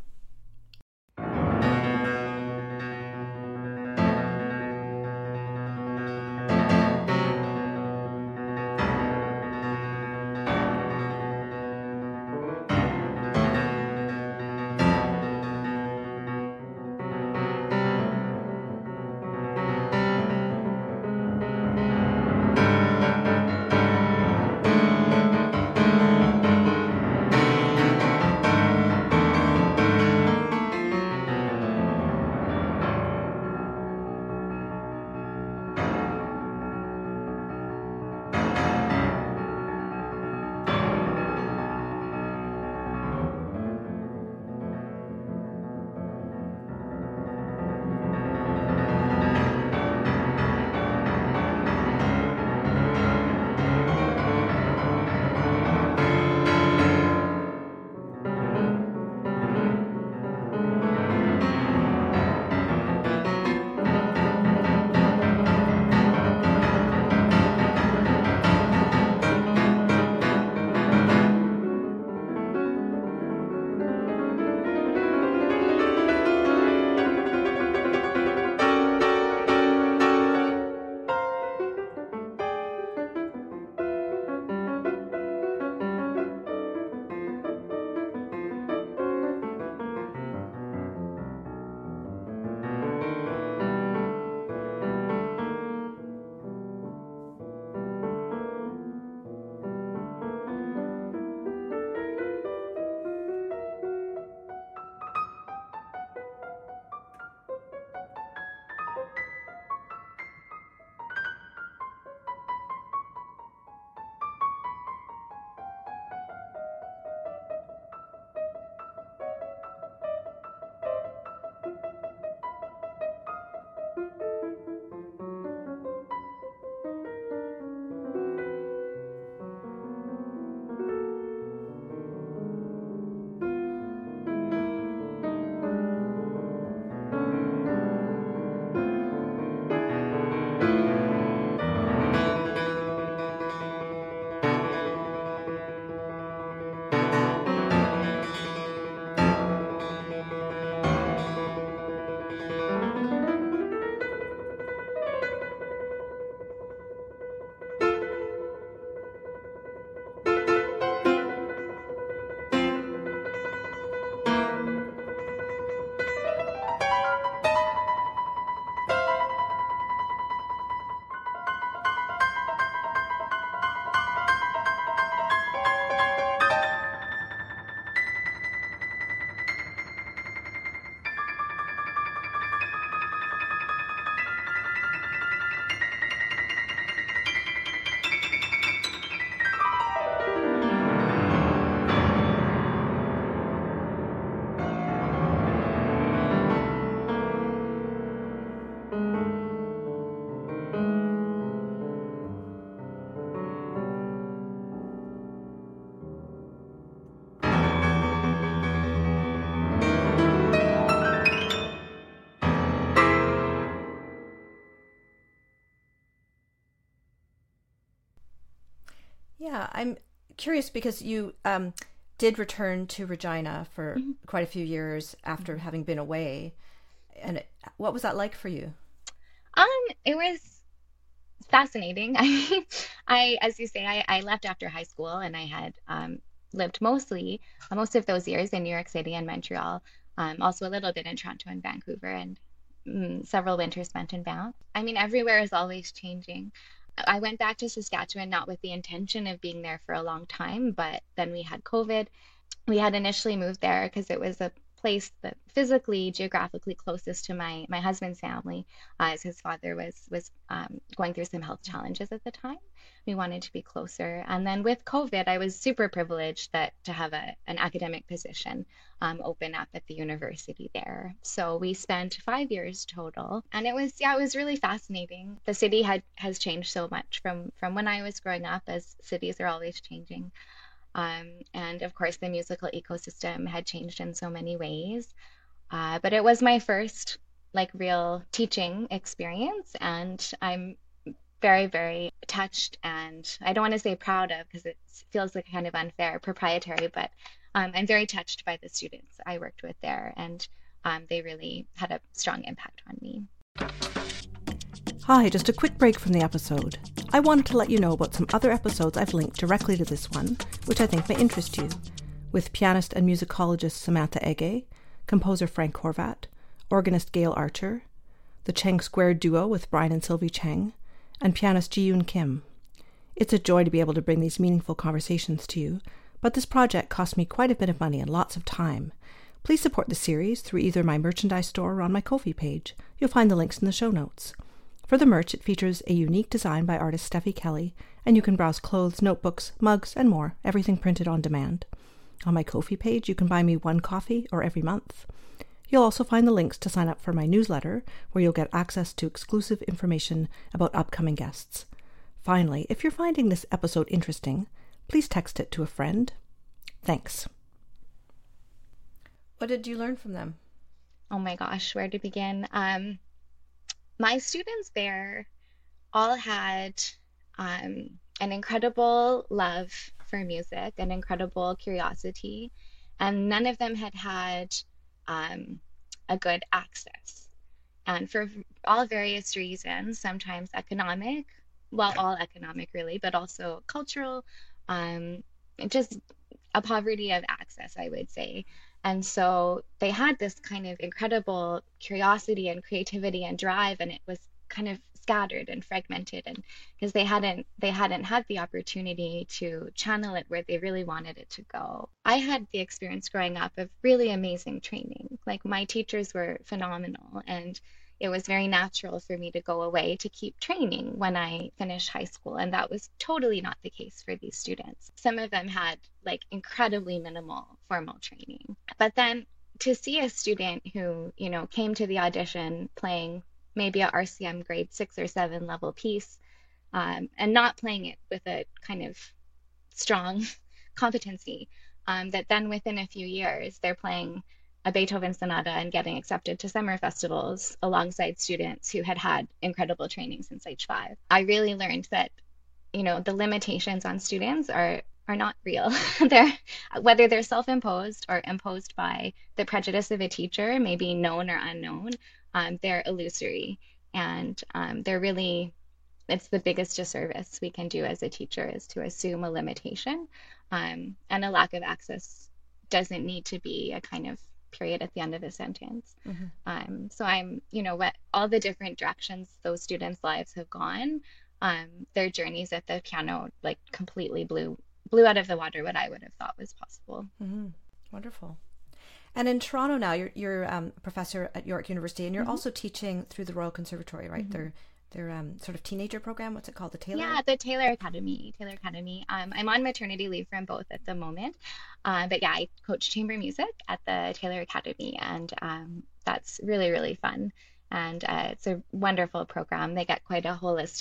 I'm curious because you did return to Regina for Mhm. quite a few years after having been away. And what was that like for you? It was fascinating. I mean, as you say, I left after high school and I had lived most of those years in New York City and Montreal, also a little bit in Toronto and Vancouver, and several winters spent in Banff. I mean, everywhere is always changing. I went back to Saskatchewan not with the intention of being there for a long time, but then we had COVID. We had initially moved there because it was a place that physically, geographically closest to my husband's family, as his father was going through some health challenges at the time. We wanted to be closer, and then with COVID, I was super privileged that to have an academic position open up at the university there. So we spent 5 years total, and it was really fascinating. The city has changed so much from when I was growing up, as cities are always changing. And of course, the musical ecosystem had changed in so many ways. But it was my first like real teaching experience, and I'm very, very touched, and I don't want to say proud of because it feels like kind of unfair, proprietary, but I'm very touched by the students I worked with there, and they really had a strong impact on me. Hi, just a quick break from the episode. I wanted to let you know about some other episodes I've linked directly to this one, which I think may interest you, with pianist and musicologist Samantha Ege, composer Frank Horvat, organist Gail Archer, the Cheng Square Duo with Brian and Sylvie Cheng, and pianist Ji-Yoon Kim. It's a joy to be able to bring these meaningful conversations to you, but this project cost me quite a bit of money and lots of time. Please support the series through either my merchandise store or on my Ko-fi page. You'll find the links in the show notes. For the merch, it features a unique design by artist Steffi Kelly, and you can browse clothes, notebooks, mugs, and more, everything printed on demand. On my Ko-fi page, you can buy me one coffee or every month. You'll also find the links to sign up for my newsletter, where you'll get access to exclusive information about upcoming guests. Finally, if you're finding this episode interesting, please text it to a friend. Thanks. What did you learn from them? Oh my gosh, where to begin? My students there all had an incredible love for music, an incredible curiosity, and none of them had a good access. And for all various reasons, sometimes economic, well, all economic really, but also cultural, um, just a poverty of access, I would say. And so they had this kind of incredible curiosity and creativity and drive, and it was kind of scattered and fragmented, and because they hadn't had the opportunity to channel it where they really wanted it to go. I had the experience growing up of really amazing training. Like my teachers were phenomenal, and it was very natural for me to go away to keep training when I finished high school. And that was totally not the case for these students. Some of them had like incredibly minimal formal training. But then to see a student who, came to the audition playing maybe a RCM grade 6 or 7 level piece, and not playing it with a kind of strong competency, that then within a few years they're playing a Beethoven sonata and getting accepted to summer festivals alongside students who had incredible training since age 5. I really learned that, the limitations on students are not real. They're whether they're self-imposed or imposed by the prejudice of a teacher, maybe known or unknown, they're illusory, and they're really it's the biggest disservice we can do as a teacher is to assume a limitation, and a lack of access doesn't need to be a kind of period at the end of a sentence. So what all the different directions those students' lives have gone, their journeys at the piano like completely blew out of the water what I would have thought was possible. Mm-hmm. Wonderful. And in Toronto now, you're a professor at York University, and you're also teaching through the Royal Conservatory, right? Their sort of teenager program. What's it called? The Taylor? Yeah, the Taylor Academy. I'm on maternity leave from both at the moment. But yeah, I coach chamber music at the Taylor Academy, and that's really, really fun. And it's a wonderful program. They get quite a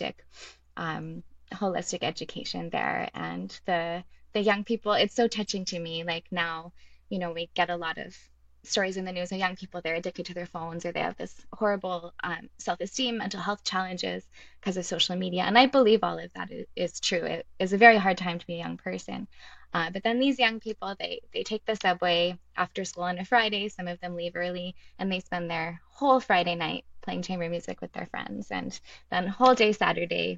holistic education there. And the young people, it's so touching to me. Like now, we get a lot of stories in the news of young people, they're addicted to their phones or they have this horrible self-esteem, mental health challenges because of social media. And I believe all of that is true. It is a very hard time to be a young person. But then these young people, they take the subway after school on a Friday. Some of them leave early and they spend their whole Friday night playing chamber music with their friends and then whole day Saturday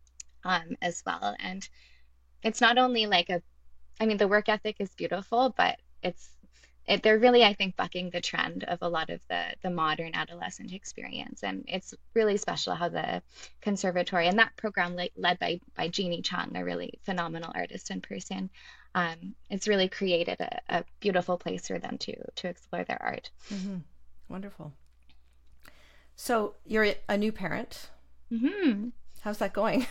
as well. And it's not only like I mean, the work ethic is beautiful, but they're really, I think, bucking the trend of a lot of the modern adolescent experience. And it's really special how the conservatory and that program led by Jeannie Chung, a really phenomenal artist and person, it's really created a beautiful place for them to explore their art. Mm-hmm. Wonderful. So you're a new parent. Mm-hmm. How's that going?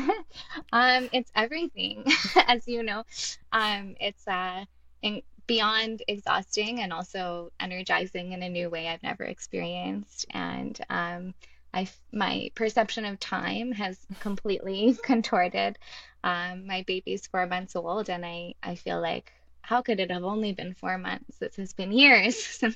It's everything, as you know. It's beyond exhausting and also energizing in a new way I've never experienced. And my perception of time has completely contorted. My baby's 4 months old, and I feel like how could it have only been 4 months? This has been years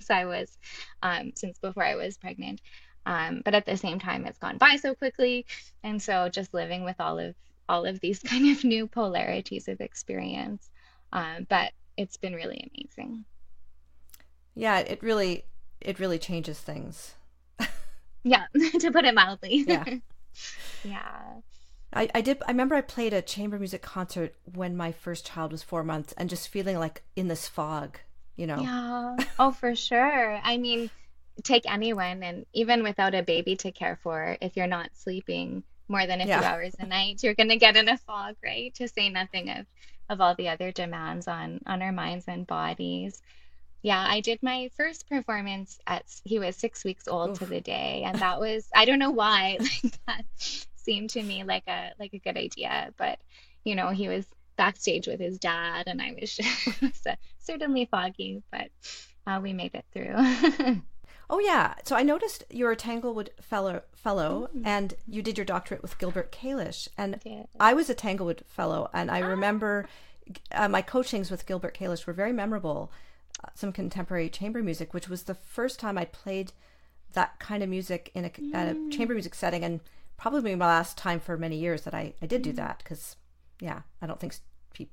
since before I was pregnant. But at the same time, it's gone by so quickly, and so just living with all of these kind of new polarities of experience. But it's been really amazing. Yeah, it really changes things. Yeah, to put it mildly. Yeah. Yeah. I remember I played a chamber music concert when my first child was 4 months and just feeling like in this fog, you know. Yeah. Oh, for sure. I mean, take anyone, and even without a baby to care for, if you're not sleeping more than a few Yeah. hours a night, you're going to get in a fog, right? To say nothing of all the other demands on our minds and bodies. Yeah, I did my first performance he was 6 weeks old to Oof. the day, and that was, I don't know why, like that seemed to me like a good idea, but he was backstage with his dad, and I was certainly foggy, but we made it through. Oh yeah. So I noticed you're a Tanglewood fellow Mm, and you did your doctorate with Gilbert Kalish. And yeah. I was a Tanglewood fellow and I Ah, remember my coachings with Gilbert Kalish were very memorable. Some contemporary chamber music, which was the first time I played that kind of music in at a mm, chamber music setting, and probably my last time for many years that I did do mm, that because, yeah, I don't think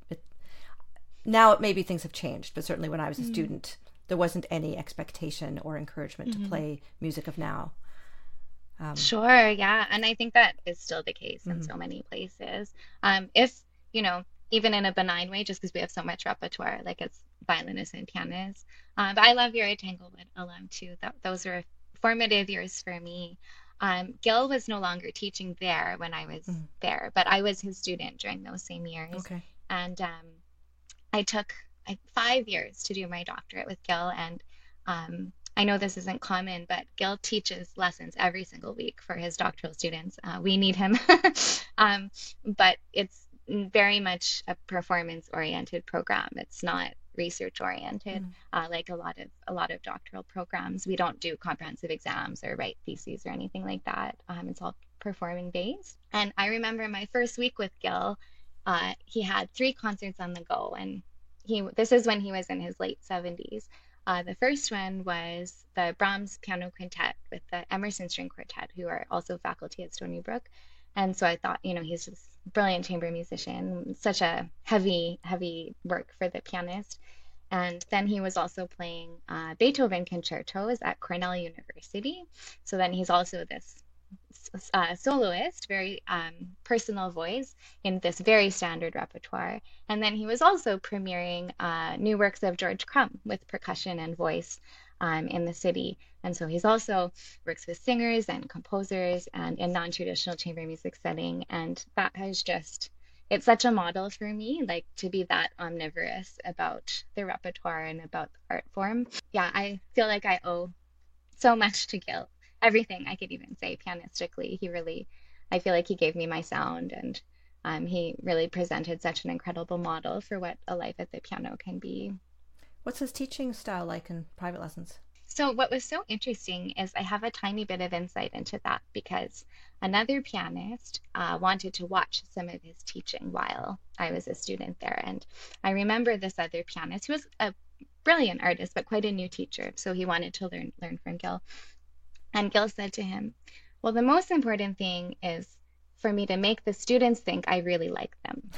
now maybe things have changed, but certainly when I was a mm, student, there wasn't any expectation or encouragement to mhm. play music of now. Sure, yeah. And I think that is still the case in Mhm. so many places. If, you know, even in a benign way, just because we have so much repertoire, like as violinists and pianists. But I love your Tanglewood alum too. Those were formative years for me. Gil was no longer teaching there when I was Mhm. there, but I was his student during those same years. Okay. And I took like 5 years to do my doctorate with Gil, and I know this isn't common, but Gil teaches lessons every single week for his doctoral students. We need him, um, but it's very much a performance-oriented program. It's not research-oriented, Mhm. like a lot of doctoral programs. We don't do comprehensive exams or write theses or anything like that. It's all performing based. And I remember my first week with Gil, he had 3 concerts on the go, and this is when he was in his late 70s. The first one was the Brahms Piano Quintet with the Emerson String Quartet, who are also faculty at Stony Brook. And so I thought, he's just a brilliant chamber musician, such a heavy, heavy work for the pianist. And then he was also playing Beethoven concertos at Cornell University. So then he's also this soloist, very personal voice in this very standard repertoire. And then he was also premiering new works of George Crumb with percussion and voice in the city. And so he's also works with singers and composers and in non-traditional chamber music setting. And that has just, it's such a model for me, like to be that omnivorous about the repertoire and about the art form. Yeah, I feel like I owe so much to Gil. Everything I could even say pianistically. I feel like he gave me my sound, and he really presented such an incredible model for what a life at the piano can be. What's his teaching style like in private lessons? So, what was so interesting is I have a tiny bit of insight into that because another pianist wanted to watch some of his teaching while I was a student there. And I remember this other pianist who was a brilliant artist, but quite a new teacher. So he wanted to learn from Gil. And Gil said to him, well, the most important thing is for me to make the students think I really like them,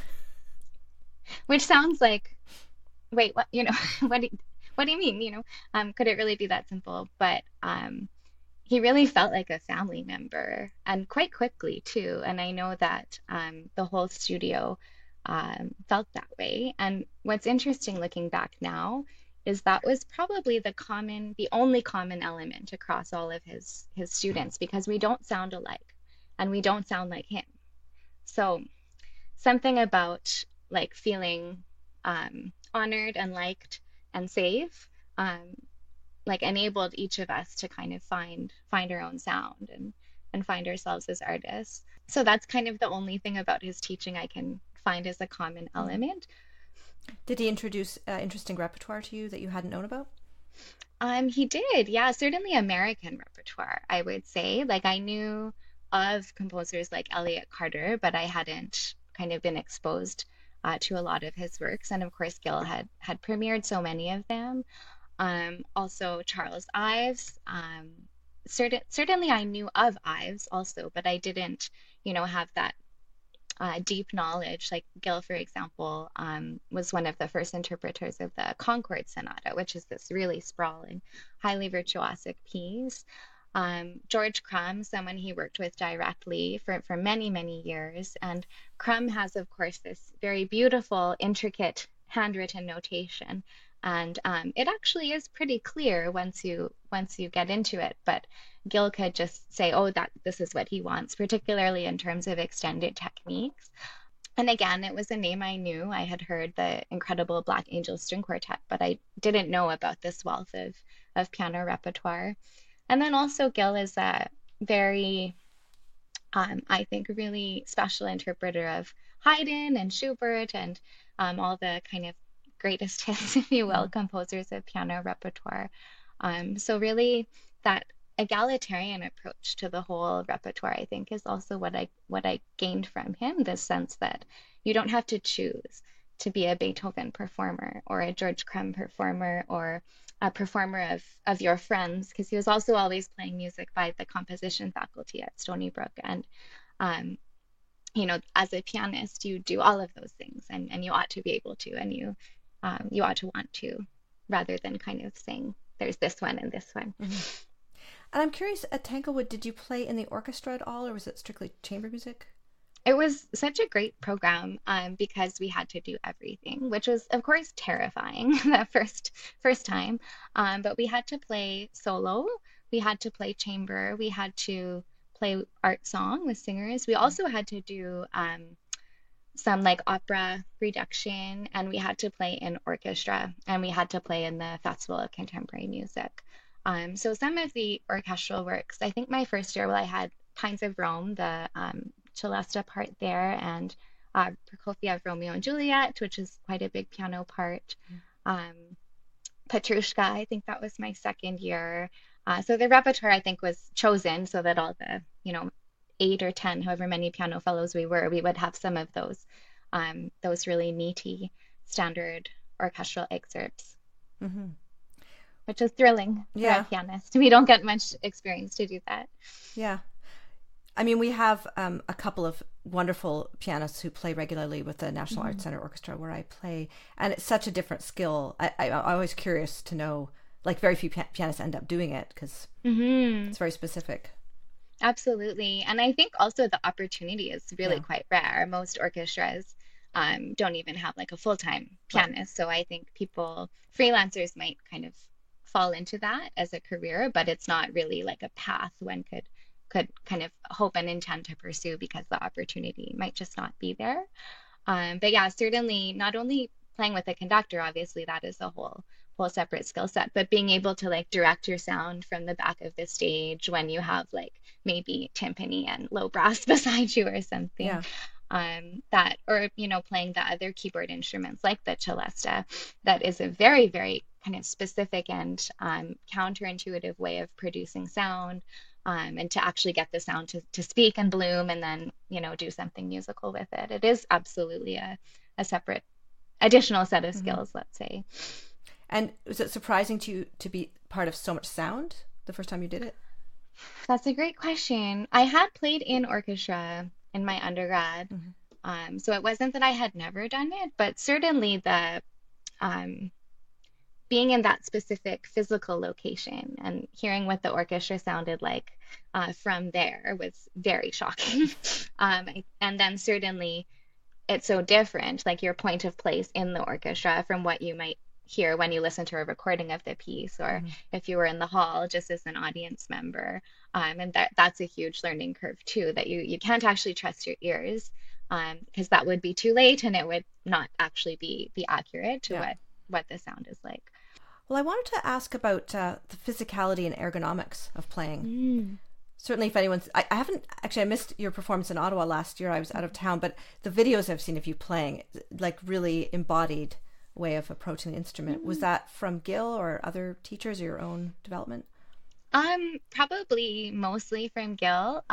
which sounds like, wait, what, what do you mean? Could it really be that simple? But he really felt like a family member and quite quickly too. And I know that the whole studio felt that way. And what's interesting looking back now is that was probably the only common element across all of his students because we don't sound alike and we don't sound like him. So something about like feeling honored and liked and safe like enabled each of us to kind of find our own sound and find ourselves as artists. So that's kind of the only thing about his teaching I can find as a common element. Did he introduce interesting repertoire to you that you hadn't known about? He did, yeah, certainly American repertoire, I would say. Like I knew of composers like Elliott Carter, but I hadn't kind of been exposed to a lot of his works. And of course, Gil had premiered so many of them. Also Charles Ives. Certainly I knew of Ives also, but I didn't, have that deep knowledge. Like Gil, for example, was one of the first interpreters of the Concord Sonata, which is this really sprawling, highly virtuosic piece. George Crumb, someone he worked with directly for many, many years. And Crumb has, of course, this very beautiful, intricate handwritten notation. And it actually is pretty clear once you get into it. But Gil could just say, "Oh, this is what he wants," particularly in terms of extended techniques. And again, it was a name I knew. I had heard the incredible Black Angel String Quartet, but I didn't know about this wealth of piano repertoire. And then also Gil is a very, I think, really special interpreter of Haydn and Schubert and all the kind of greatest hits, if you will, composers of piano repertoire. So really that egalitarian approach to the whole repertoire, I think, is also what I gained from him, this sense that you don't have to choose to be a Beethoven performer or a George Crumb performer or a performer of your friends, because he was also always playing music by the composition faculty at Stony Brook. And as a pianist, you do all of those things, and you ought to be able to, and you ought to want to, rather than kind of saying there's this one and this one. Mm-hmm. And I'm curious, at Tanglewood, did you play in the orchestra at all, or was it strictly chamber music? It was such a great program because we had to do everything, which was, of course, terrifying that first time. But we had to play solo, we had to play chamber, we had to play art song with singers. We also had to do some like opera reduction, and we had to play in orchestra, and we had to play in the Festival of Contemporary Music. So some of the orchestral works, I think my first year, I had Pines of Rome, the celesta part there, and Prokofiev Romeo and Juliet, which is quite a big piano part. Petrushka, I think that was my second year. So the repertoire, I think, was chosen so that all the, 8 or 10, however many piano fellows we were, we would have some of those really meaty standard orchestral excerpts, which is thrilling for a pianist. We don't get much experience to do that. Yeah. I mean, we have a couple of wonderful pianists who play regularly with the National Arts Center Orchestra where I play, and it's such a different skill. I'm always curious to know, like very few pianists end up doing it because it's very specific. Absolutely. And I think also the opportunity is really quite rare. Most orchestras don't even have like a full-time pianist. Right. So I think freelancers might kind of fall into that as a career, but it's not really like a path one could kind of hope and intend to pursue because the opportunity might just not be there. But yeah, certainly not only playing with a conductor, obviously that is a whole separate skill set, but being able to like direct your sound from the back of the stage when you have like maybe timpani and low brass beside you or something. Yeah. Playing the other keyboard instruments like the celesta, that is a very, very kind of specific and counterintuitive way of producing sound. And to actually get the sound to speak and bloom and then, do something musical with it. It is absolutely a separate additional set of skills, let's say. And was it surprising to you to be part of so much sound the first time you did it? That's a great question. I had played in orchestra in my undergrad, Hmm. so it wasn't that I had never done it, but certainly the um, being in that specific physical location and hearing what the orchestra sounded like from there was very shocking. And then certainly it's so different, like your point of place in the orchestra from what you might hear when you listen to a recording of the piece, or Hmm. if you were in the hall just as an audience member. And that's a huge learning curve too, that you can't actually trust your ears, because that would be too late and it would not actually be accurate to Yeah. what the sound is like. Well, I wanted to ask about the physicality and ergonomics of playing. Mm. Certainly, if anyone's, I haven't actually, I missed your performance in Ottawa last year. I was out of town, but the videos I've seen of you playing, like really embodied way of approaching the instrument. Was that from Gil or other teachers or your own development? Probably mostly from Gil.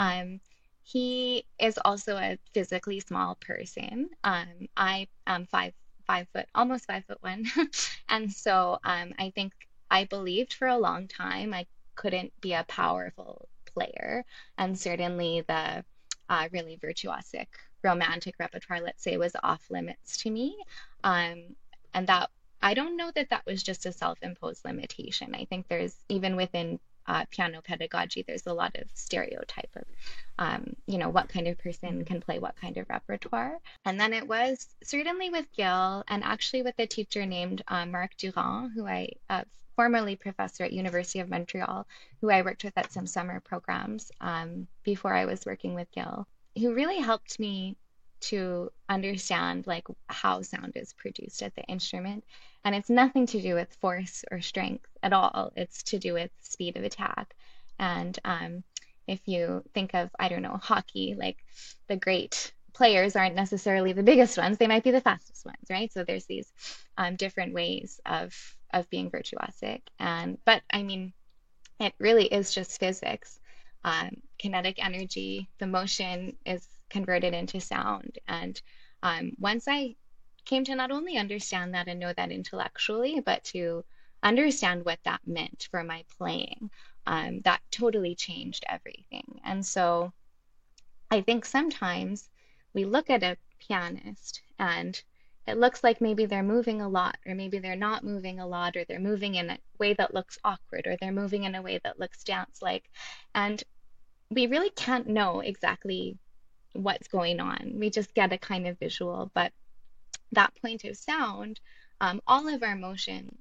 He is also a physically small person. I am 5 foot, almost 5'1", and so I think I believed for a long time I couldn't be a powerful player, and certainly the really virtuosic romantic repertoire, let's say, was off limits to me. And that I don't know that that was just a self-imposed limitation. I think there's even within piano pedagogy, there's a lot of stereotype of, what kind of person can play what kind of repertoire. And then it was certainly with Gil and actually with a teacher named Marc Durand, who I formerly professor at University of Montreal, who I worked with at some summer programs before I was working with Gil, who really helped me to understand like how sound is produced at the instrument. And it's nothing to do with force or strength at all. It's to do with speed of attack. And if you think of, I don't know, hockey, like the great players aren't necessarily the biggest ones, they might be the fastest ones, right? So there's these different ways of being virtuosic. But I mean, it really is just physics. Kinetic energy, the motion is converted into sound. And once I came to not only understand that and know that intellectually, but to understand what that meant for my playing, that totally changed everything. And so I think sometimes we look at a pianist and it looks like maybe they're moving a lot, or maybe they're not moving a lot, or they're moving in a way that looks awkward, or they're moving in a way that looks dance-like. And we really can't know exactly what's going on. We just get a kind of visual, but that point of sound, all of our motion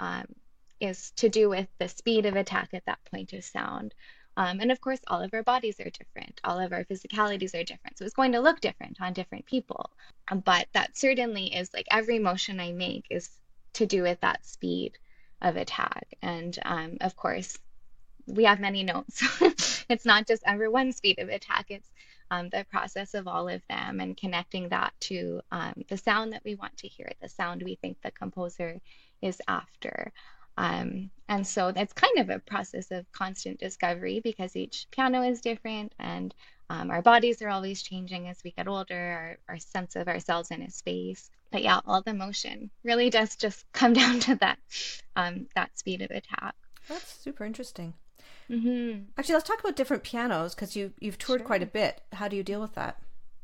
is to do with the speed of attack at that point of sound. And of course, all of our bodies are different, all of our physicalities are different. So it's going to look different on different people. But that certainly is like every motion I make is to do with that speed of attack. And of course, we have many notes. It's not just ever one speed of attack, it's the process of all of them and connecting that to the sound that we want to hear, the sound we think the composer is after. And so that's kind of a process of constant discovery because each piano is different and our bodies are always changing as we get older, our sense of ourselves in a space. But yeah, all the motion really does just come down to that speed of attack. That's super interesting. Hmm. Actually, let's talk about different pianos because you've toured quite a Sure. bit. How do you deal with that?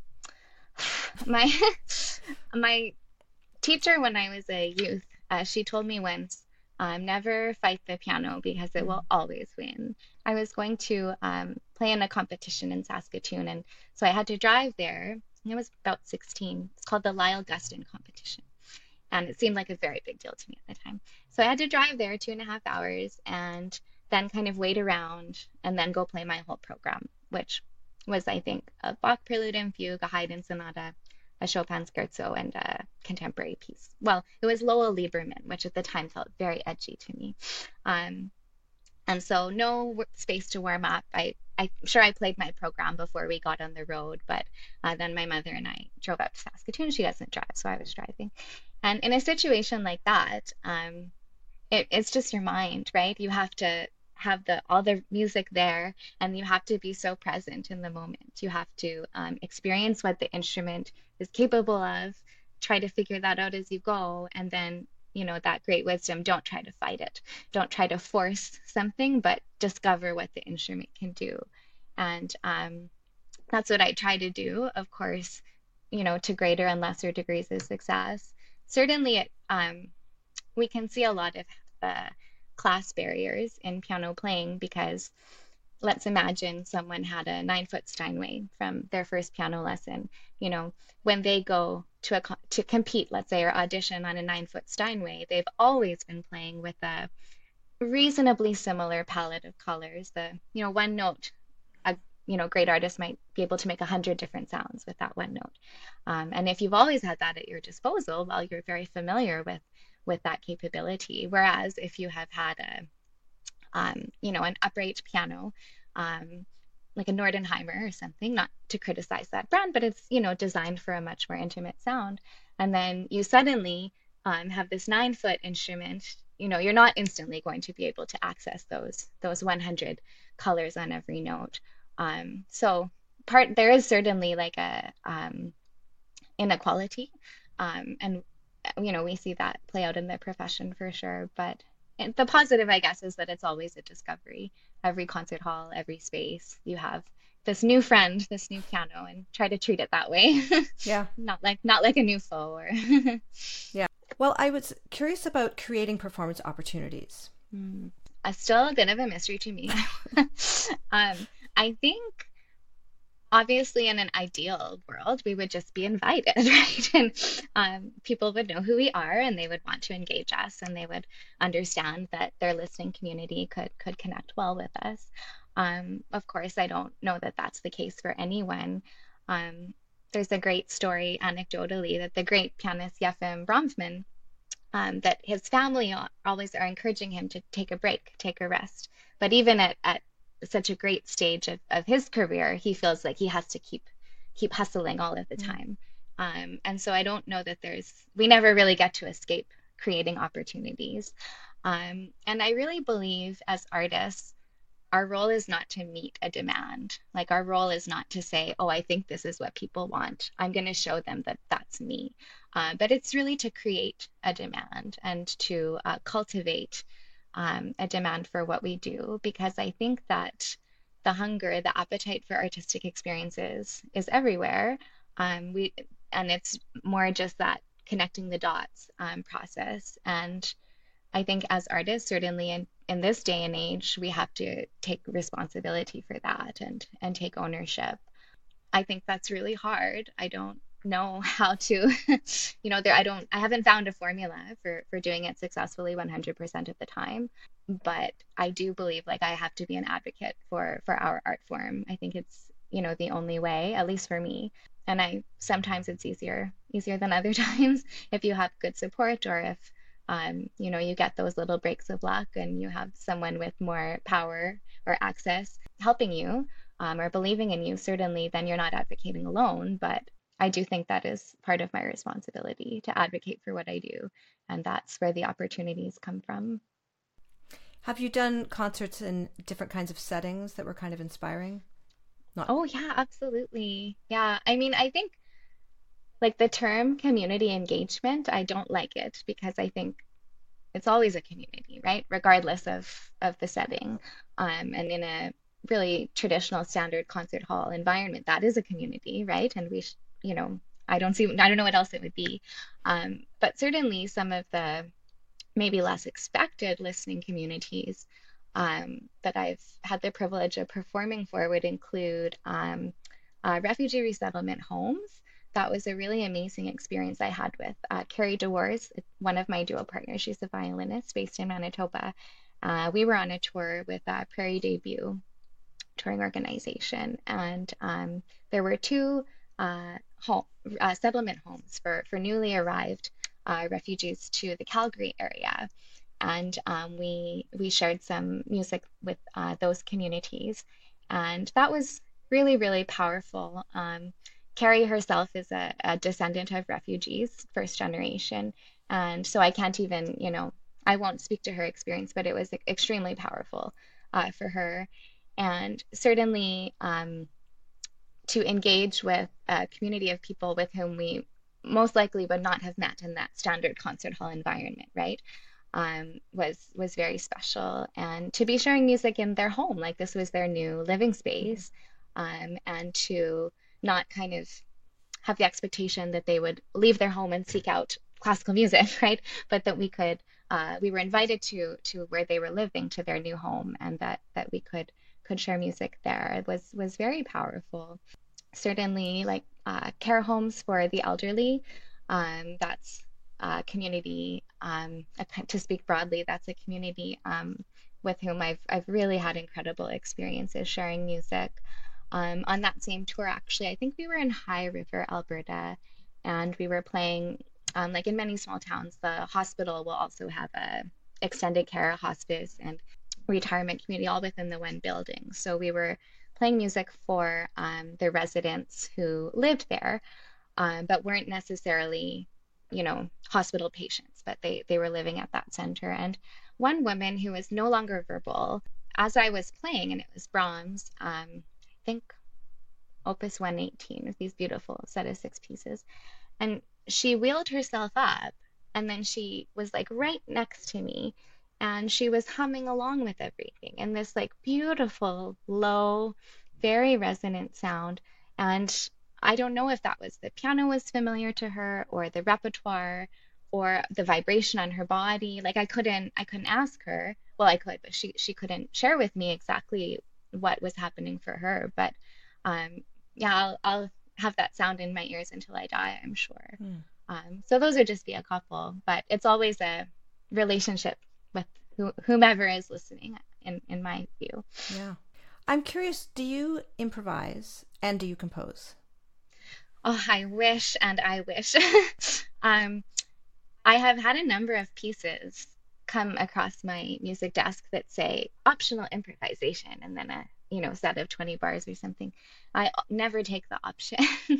My my teacher when I was a youth, she told me once, never fight the piano because it will Mm. always win. I was going to play in a competition in Saskatoon, and so I had to drive there. I was about 16. It's called the Lyle Guston competition, and it seemed like a very big deal to me at the time. So I had to drive there 2.5 hours and then kind of wait around and then go play my whole program, which was, I think, a Bach Prelude and Fugue, a Haydn Sonata, a Chopin Scherzo, and a contemporary piece. Well, it was Lowell Lieberman, which at the time felt very edgy to me. Um, and so no space to warm up. I'm sure I played my program before we got on the road, but then my mother and I drove up to Saskatoon. She doesn't drive, so I was driving. And in a situation like that, it's just your mind, right? You have to have the all the music there, and you have to be so present in the moment. You have to experience what the instrument is capable of, try to figure that out as you go, and then that great wisdom, don't try to fight it. Don't try to force something, but discover what the instrument can do. And that's what I try to do, of course, to greater and lesser degrees of success. Certainly, we can see a lot of class barriers in piano playing because let's imagine someone had a 9 foot Steinway from their first piano lesson. You know, when they go to compete, let's say, or audition on a 9 foot Steinway, they've always been playing with a reasonably similar palette of colors. One note, a great artist might be able to make 100 different sounds with that one note. And if you've always had that at your disposal, well, you're very familiar with that capability. Whereas if you have had an upright piano, like a Nordenheimer or something, not to criticize that brand, but it's, designed for a much more intimate sound. And then you suddenly have this 9 foot instrument, you're not instantly going to be able to access those 100 colors on every note. So there is certainly like a inequality, and we see that play out in the profession for sure. But the positive, I guess, is that it's always a discovery. Every concert hall, every space, you have this new friend, this new piano, and try to treat it that way. Yeah. Not like a new foe or Yeah. Well, I was curious about creating performance opportunities. Still a bit of a mystery to me. I think obviously in an ideal world, we would just be invited, right? And people would know who we are and they would want to engage us and they would understand that their listening community could connect well with us. Of course, I don't know that that's the case for anyone. There's a great story anecdotally that the great pianist Yefim Bronfman, that his family always are encouraging him to take a break, take a rest. But even at such a great stage of his career, he feels like he has to keep hustling all of the time. And so I don't know that we never really get to escape creating opportunities. And I really believe as artists, our role is not to meet a demand. Like our role is not to say, oh, I think this is what people want. I'm going to show them that that's me. But it's really to create a demand and to cultivate a demand for what we do, because I think that the hunger, the appetite for artistic experiences is everywhere. And it's more just that connecting the dots process. And I think as artists, certainly in this day and age, we have to take responsibility for that and take ownership. I think that's really hard. I don't know how to, I haven't found a formula for doing it successfully 100% of the time, but I do believe like I have to be an advocate for our art form. I think it's, the only way, at least for me. And sometimes it's easier than other times if you have good support or if, you get those little breaks of luck and you have someone with more power or access helping you or believing in you, certainly then you're not advocating alone. But I do think that is part of my responsibility to advocate for what I do. And that's where the opportunities come from. Have you done concerts in different kinds of settings that were kind of inspiring? Oh, yeah, absolutely. Yeah. I mean, I think like the term community engagement, I don't like it because I think it's always a community, right? Regardless of the setting. And in a really traditional standard concert hall environment, that is a community, right? And I don't know what else it would be. But certainly some of the maybe less expected listening communities that I've had the privilege of performing for would include refugee resettlement homes. That was a really amazing experience I had with Carrie DeWars, one of my duo partners. She's a violinist based in Manitoba. We were on a tour with Prairie Debut touring organization, and there were two settlement homes for newly arrived refugees to the Calgary area. And we shared some music with those communities. And that was really, really powerful. Carrie herself is a descendant of refugees, first generation. And so I can't even, I won't speak to her experience, but it was extremely powerful for her. And certainly to engage with a community of people with whom we most likely would not have met in that standard concert hall environment, right? Was very special. And to be sharing music in their home, like this was their new living Mhm. space, and to not kind of have the expectation that they would leave their home and seek out classical music, right? But that we were invited to where they were living, to their new home, and that we could share music there. It was very powerful. Certainly, like care homes for the elderly, that's a community. To speak broadly, that's a community with whom I've really had incredible experiences sharing music. On that same tour, actually, I think we were in High River, Alberta, and we were playing, like in many small towns, the hospital will also have a extended care hospice and retirement community all within the one building. So we were playing music for the residents who lived there, but weren't necessarily, hospital patients, but they were living at that center. And one woman who was no longer verbal, as I was playing, and it was Brahms, I think Opus 118, with these beautiful set of six pieces. And she wheeled herself up, and then she was like right next to me, and she was humming along with everything in this like beautiful, low, very resonant sound. And I don't know if that was the piano was familiar to her, or the repertoire, or the vibration on her body. Like I couldn't ask her. Well, I could, but she couldn't share with me exactly what was happening for her. But um, yeah, I'll have that sound in my ears until I die, I'm sure. Mm. So those would just be a couple, but it's always a relationship with whomever is listening, in my view. Yeah. I'm curious, do you improvise and do you compose? Oh, I wish and I wish. Um, I have had a number of pieces come across my music desk that say optional improvisation, and then a set of 20 bars or something. I never take the option.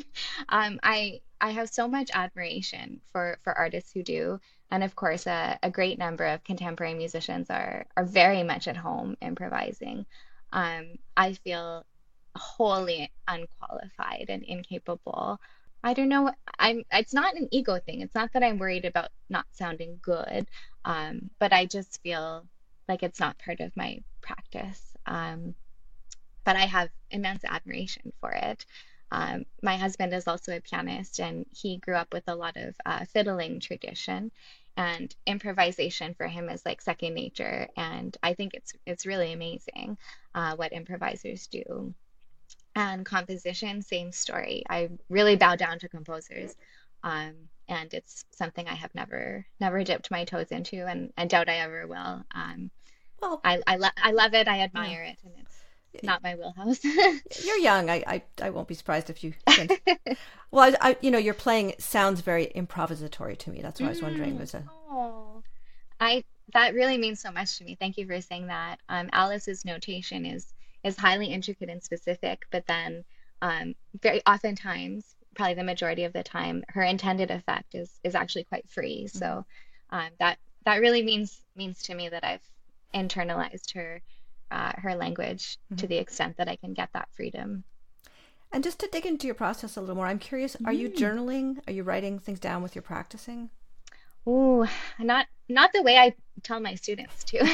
I have so much admiration for artists who do, and of course a great number of contemporary musicians are very much at home improvising. I feel wholly unqualified and incapable. I don't know. It's not an ego thing. It's not that I'm worried about not sounding good, but I just feel like it's not part of my practice. But I have immense admiration for it. My husband is also a pianist, and he grew up with a lot of fiddling tradition, and improvisation for him is like second nature. And I think it's really amazing what improvisers do. And composition, same story. I really bow down to composers. And it's something I have never dipped my toes into, and I doubt I ever will. Well, I love it, I yeah. admire it, and it's not my wheelhouse. You're young. I won't be surprised if you can. Well, your playing sounds very improvisatory to me. That's why I was wondering. Was a Oh, I that really means so much to me. Thank you for saying that. Alice's notation is highly intricate and specific, but then very oftentimes, probably the majority of the time, her intended effect is actually quite free. Mhm. So that really means to me that I've internalized her language to Mhm. the extent that I can get that freedom. And just to dig into your process a little more, I'm curious, are you Mm. journaling? Are you writing things down with your practicing? Ooh, not the way I tell my students to.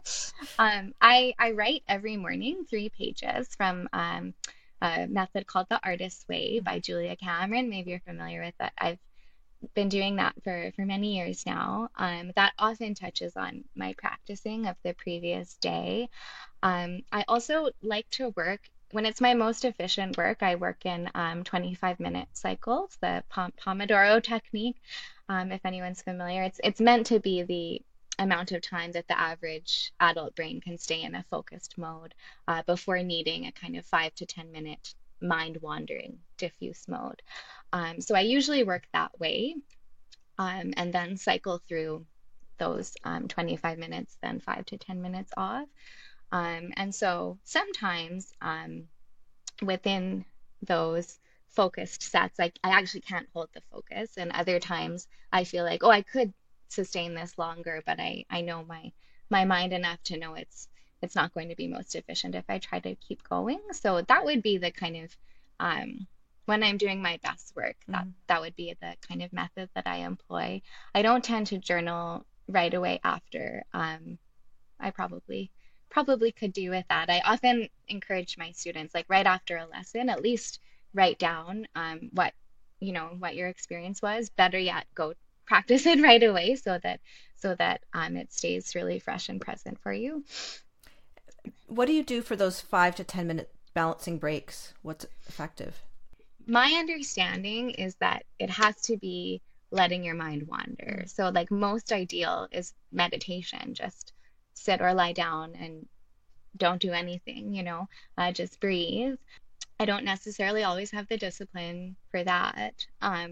I write every morning 3 pages from a method called the Artist's Way by Julia Cameron. Maybe you're familiar with it. I've been doing that for many years now. That often touches on my practicing of the previous day. I also like to work. When it's my most efficient work, I work in 25-minute cycles, the Pomodoro technique. If anyone's familiar, it's meant to be the amount of time that the average adult brain can stay in a focused mode before needing a kind of 5 to 10 minute mind wandering diffuse mode. So I usually work that way, and then cycle through those 25 minutes, then 5 to 10 minutes off. And so sometimes within those focused sets, I actually can't hold the focus. And other times I feel like, oh, I could sustain this longer, but I know my mind enough to know it's not going to be most efficient if I try to keep going. So that would be the kind of when I'm doing my best work, that would be the kind of method that I employ. I don't tend to journal right away after. I probably could do with that. I often encourage my students, like right after a lesson, at least write down what your experience was. Better yet, go practice it right away so that it stays really fresh and present for you. What do you do for those 5 to 10 minute balancing breaks? What's effective? My understanding is that it has to be letting your mind wander. So like most ideal is meditation. Just sit or lie down and don't do anything, just breathe. I don't necessarily always have the discipline for that.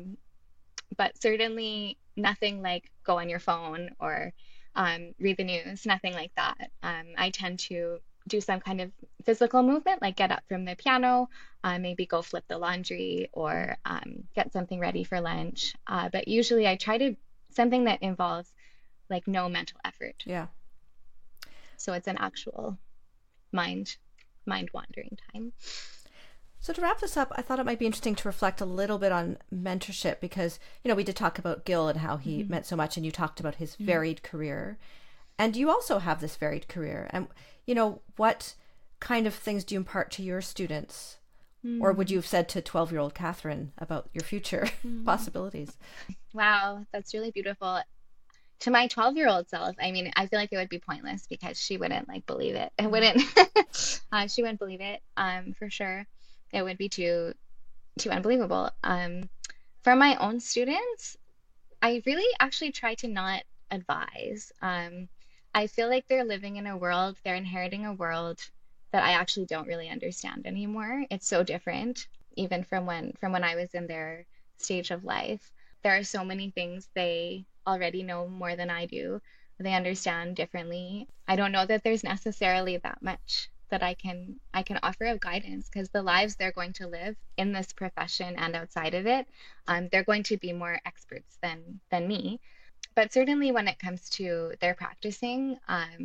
But certainly nothing like go on your phone or read the news, nothing like that. I tend to do some kind of physical movement, like get up from the piano, maybe go flip the laundry or get something ready for lunch. But usually I try to something that involves like no mental effort. Yeah. So it's an actual mind wandering time. So to wrap this up, I thought it might be interesting to reflect a little bit on mentorship because, we did talk about Gil and how he meant so much, and you talked about his varied career. And you also have this varied career. And, what kind of things do you impart to your students? Or would you have said to 12-year-old Catherine about your future possibilities? Wow, that's really beautiful. To my 12-year-old self, I mean, I feel like it would be pointless because she wouldn't believe it. She wouldn't believe it, for sure. It would be too unbelievable. For my own students, I really actually try to not advise. I feel like they're inheriting a world that I actually don't really understand anymore. It's so different, even from when I was in their stage of life. There are so many things they already know more than I do. They understand differently. I don't know that there's necessarily that much that I can offer of guidance because the lives they're going to live in this profession and outside of it, they're going to be more experts than me. But certainly when it comes to their practicing,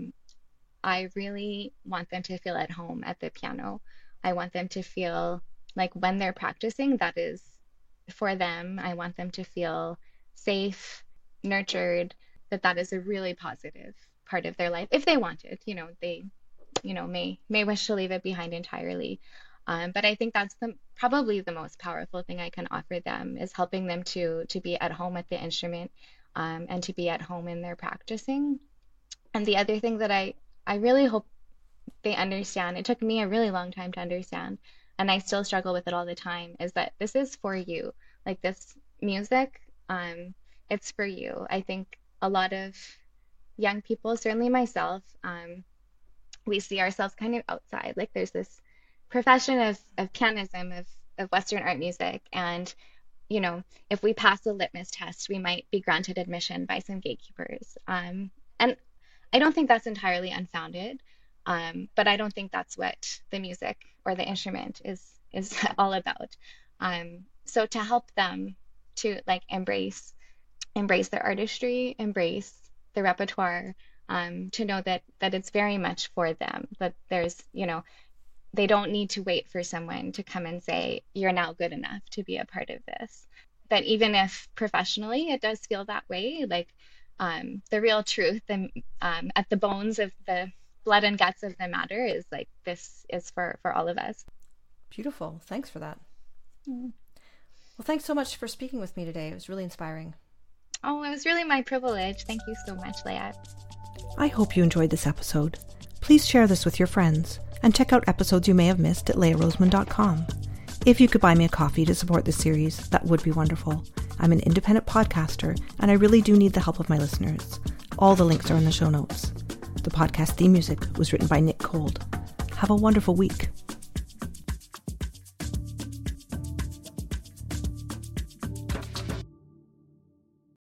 I really want them to feel at home at the piano. I want them to feel like when they're practicing, that is for them. I want them to feel safe, nurtured, that is a really positive part of their life. If they want it, they may wish to leave it behind entirely. But I think that's probably the most powerful thing I can offer them is helping them to be at home with the instrument and to be at home in their practicing. And the other thing that I really hope they understand, it took me a really long time to understand, and I still struggle with it all the time, is that this is for you. Like this music, it's for you. I think a lot of young people, certainly myself, we see ourselves kind of outside. Like there's this profession of pianism, of Western art music. And, if we pass a litmus test, we might be granted admission by some gatekeepers. And I don't think that's entirely unfounded. But I don't think that's what the music or the instrument is all about. So to help them to embrace their artistry, embrace the repertoire, to know that it's very much for them, that there's, they don't need to wait for someone to come and say, you're now good enough to be a part of this. But even if professionally it does feel that way, the real truth and at the bones of the blood and guts of the matter is this is for all of us. Beautiful. Thanks for that. Well, thanks so much for speaking with me today. It was really inspiring. Oh, it was really my privilege. Thank you so much, Leah. I hope you enjoyed this episode. Please share this with your friends and check out episodes you may have missed at leahroseman.com. If you could buy me a coffee to support this series, that would be wonderful. I'm an independent podcaster and I really do need the help of my listeners. All the links are in the show notes. The podcast theme music was written by Nick Cold. Have a wonderful week.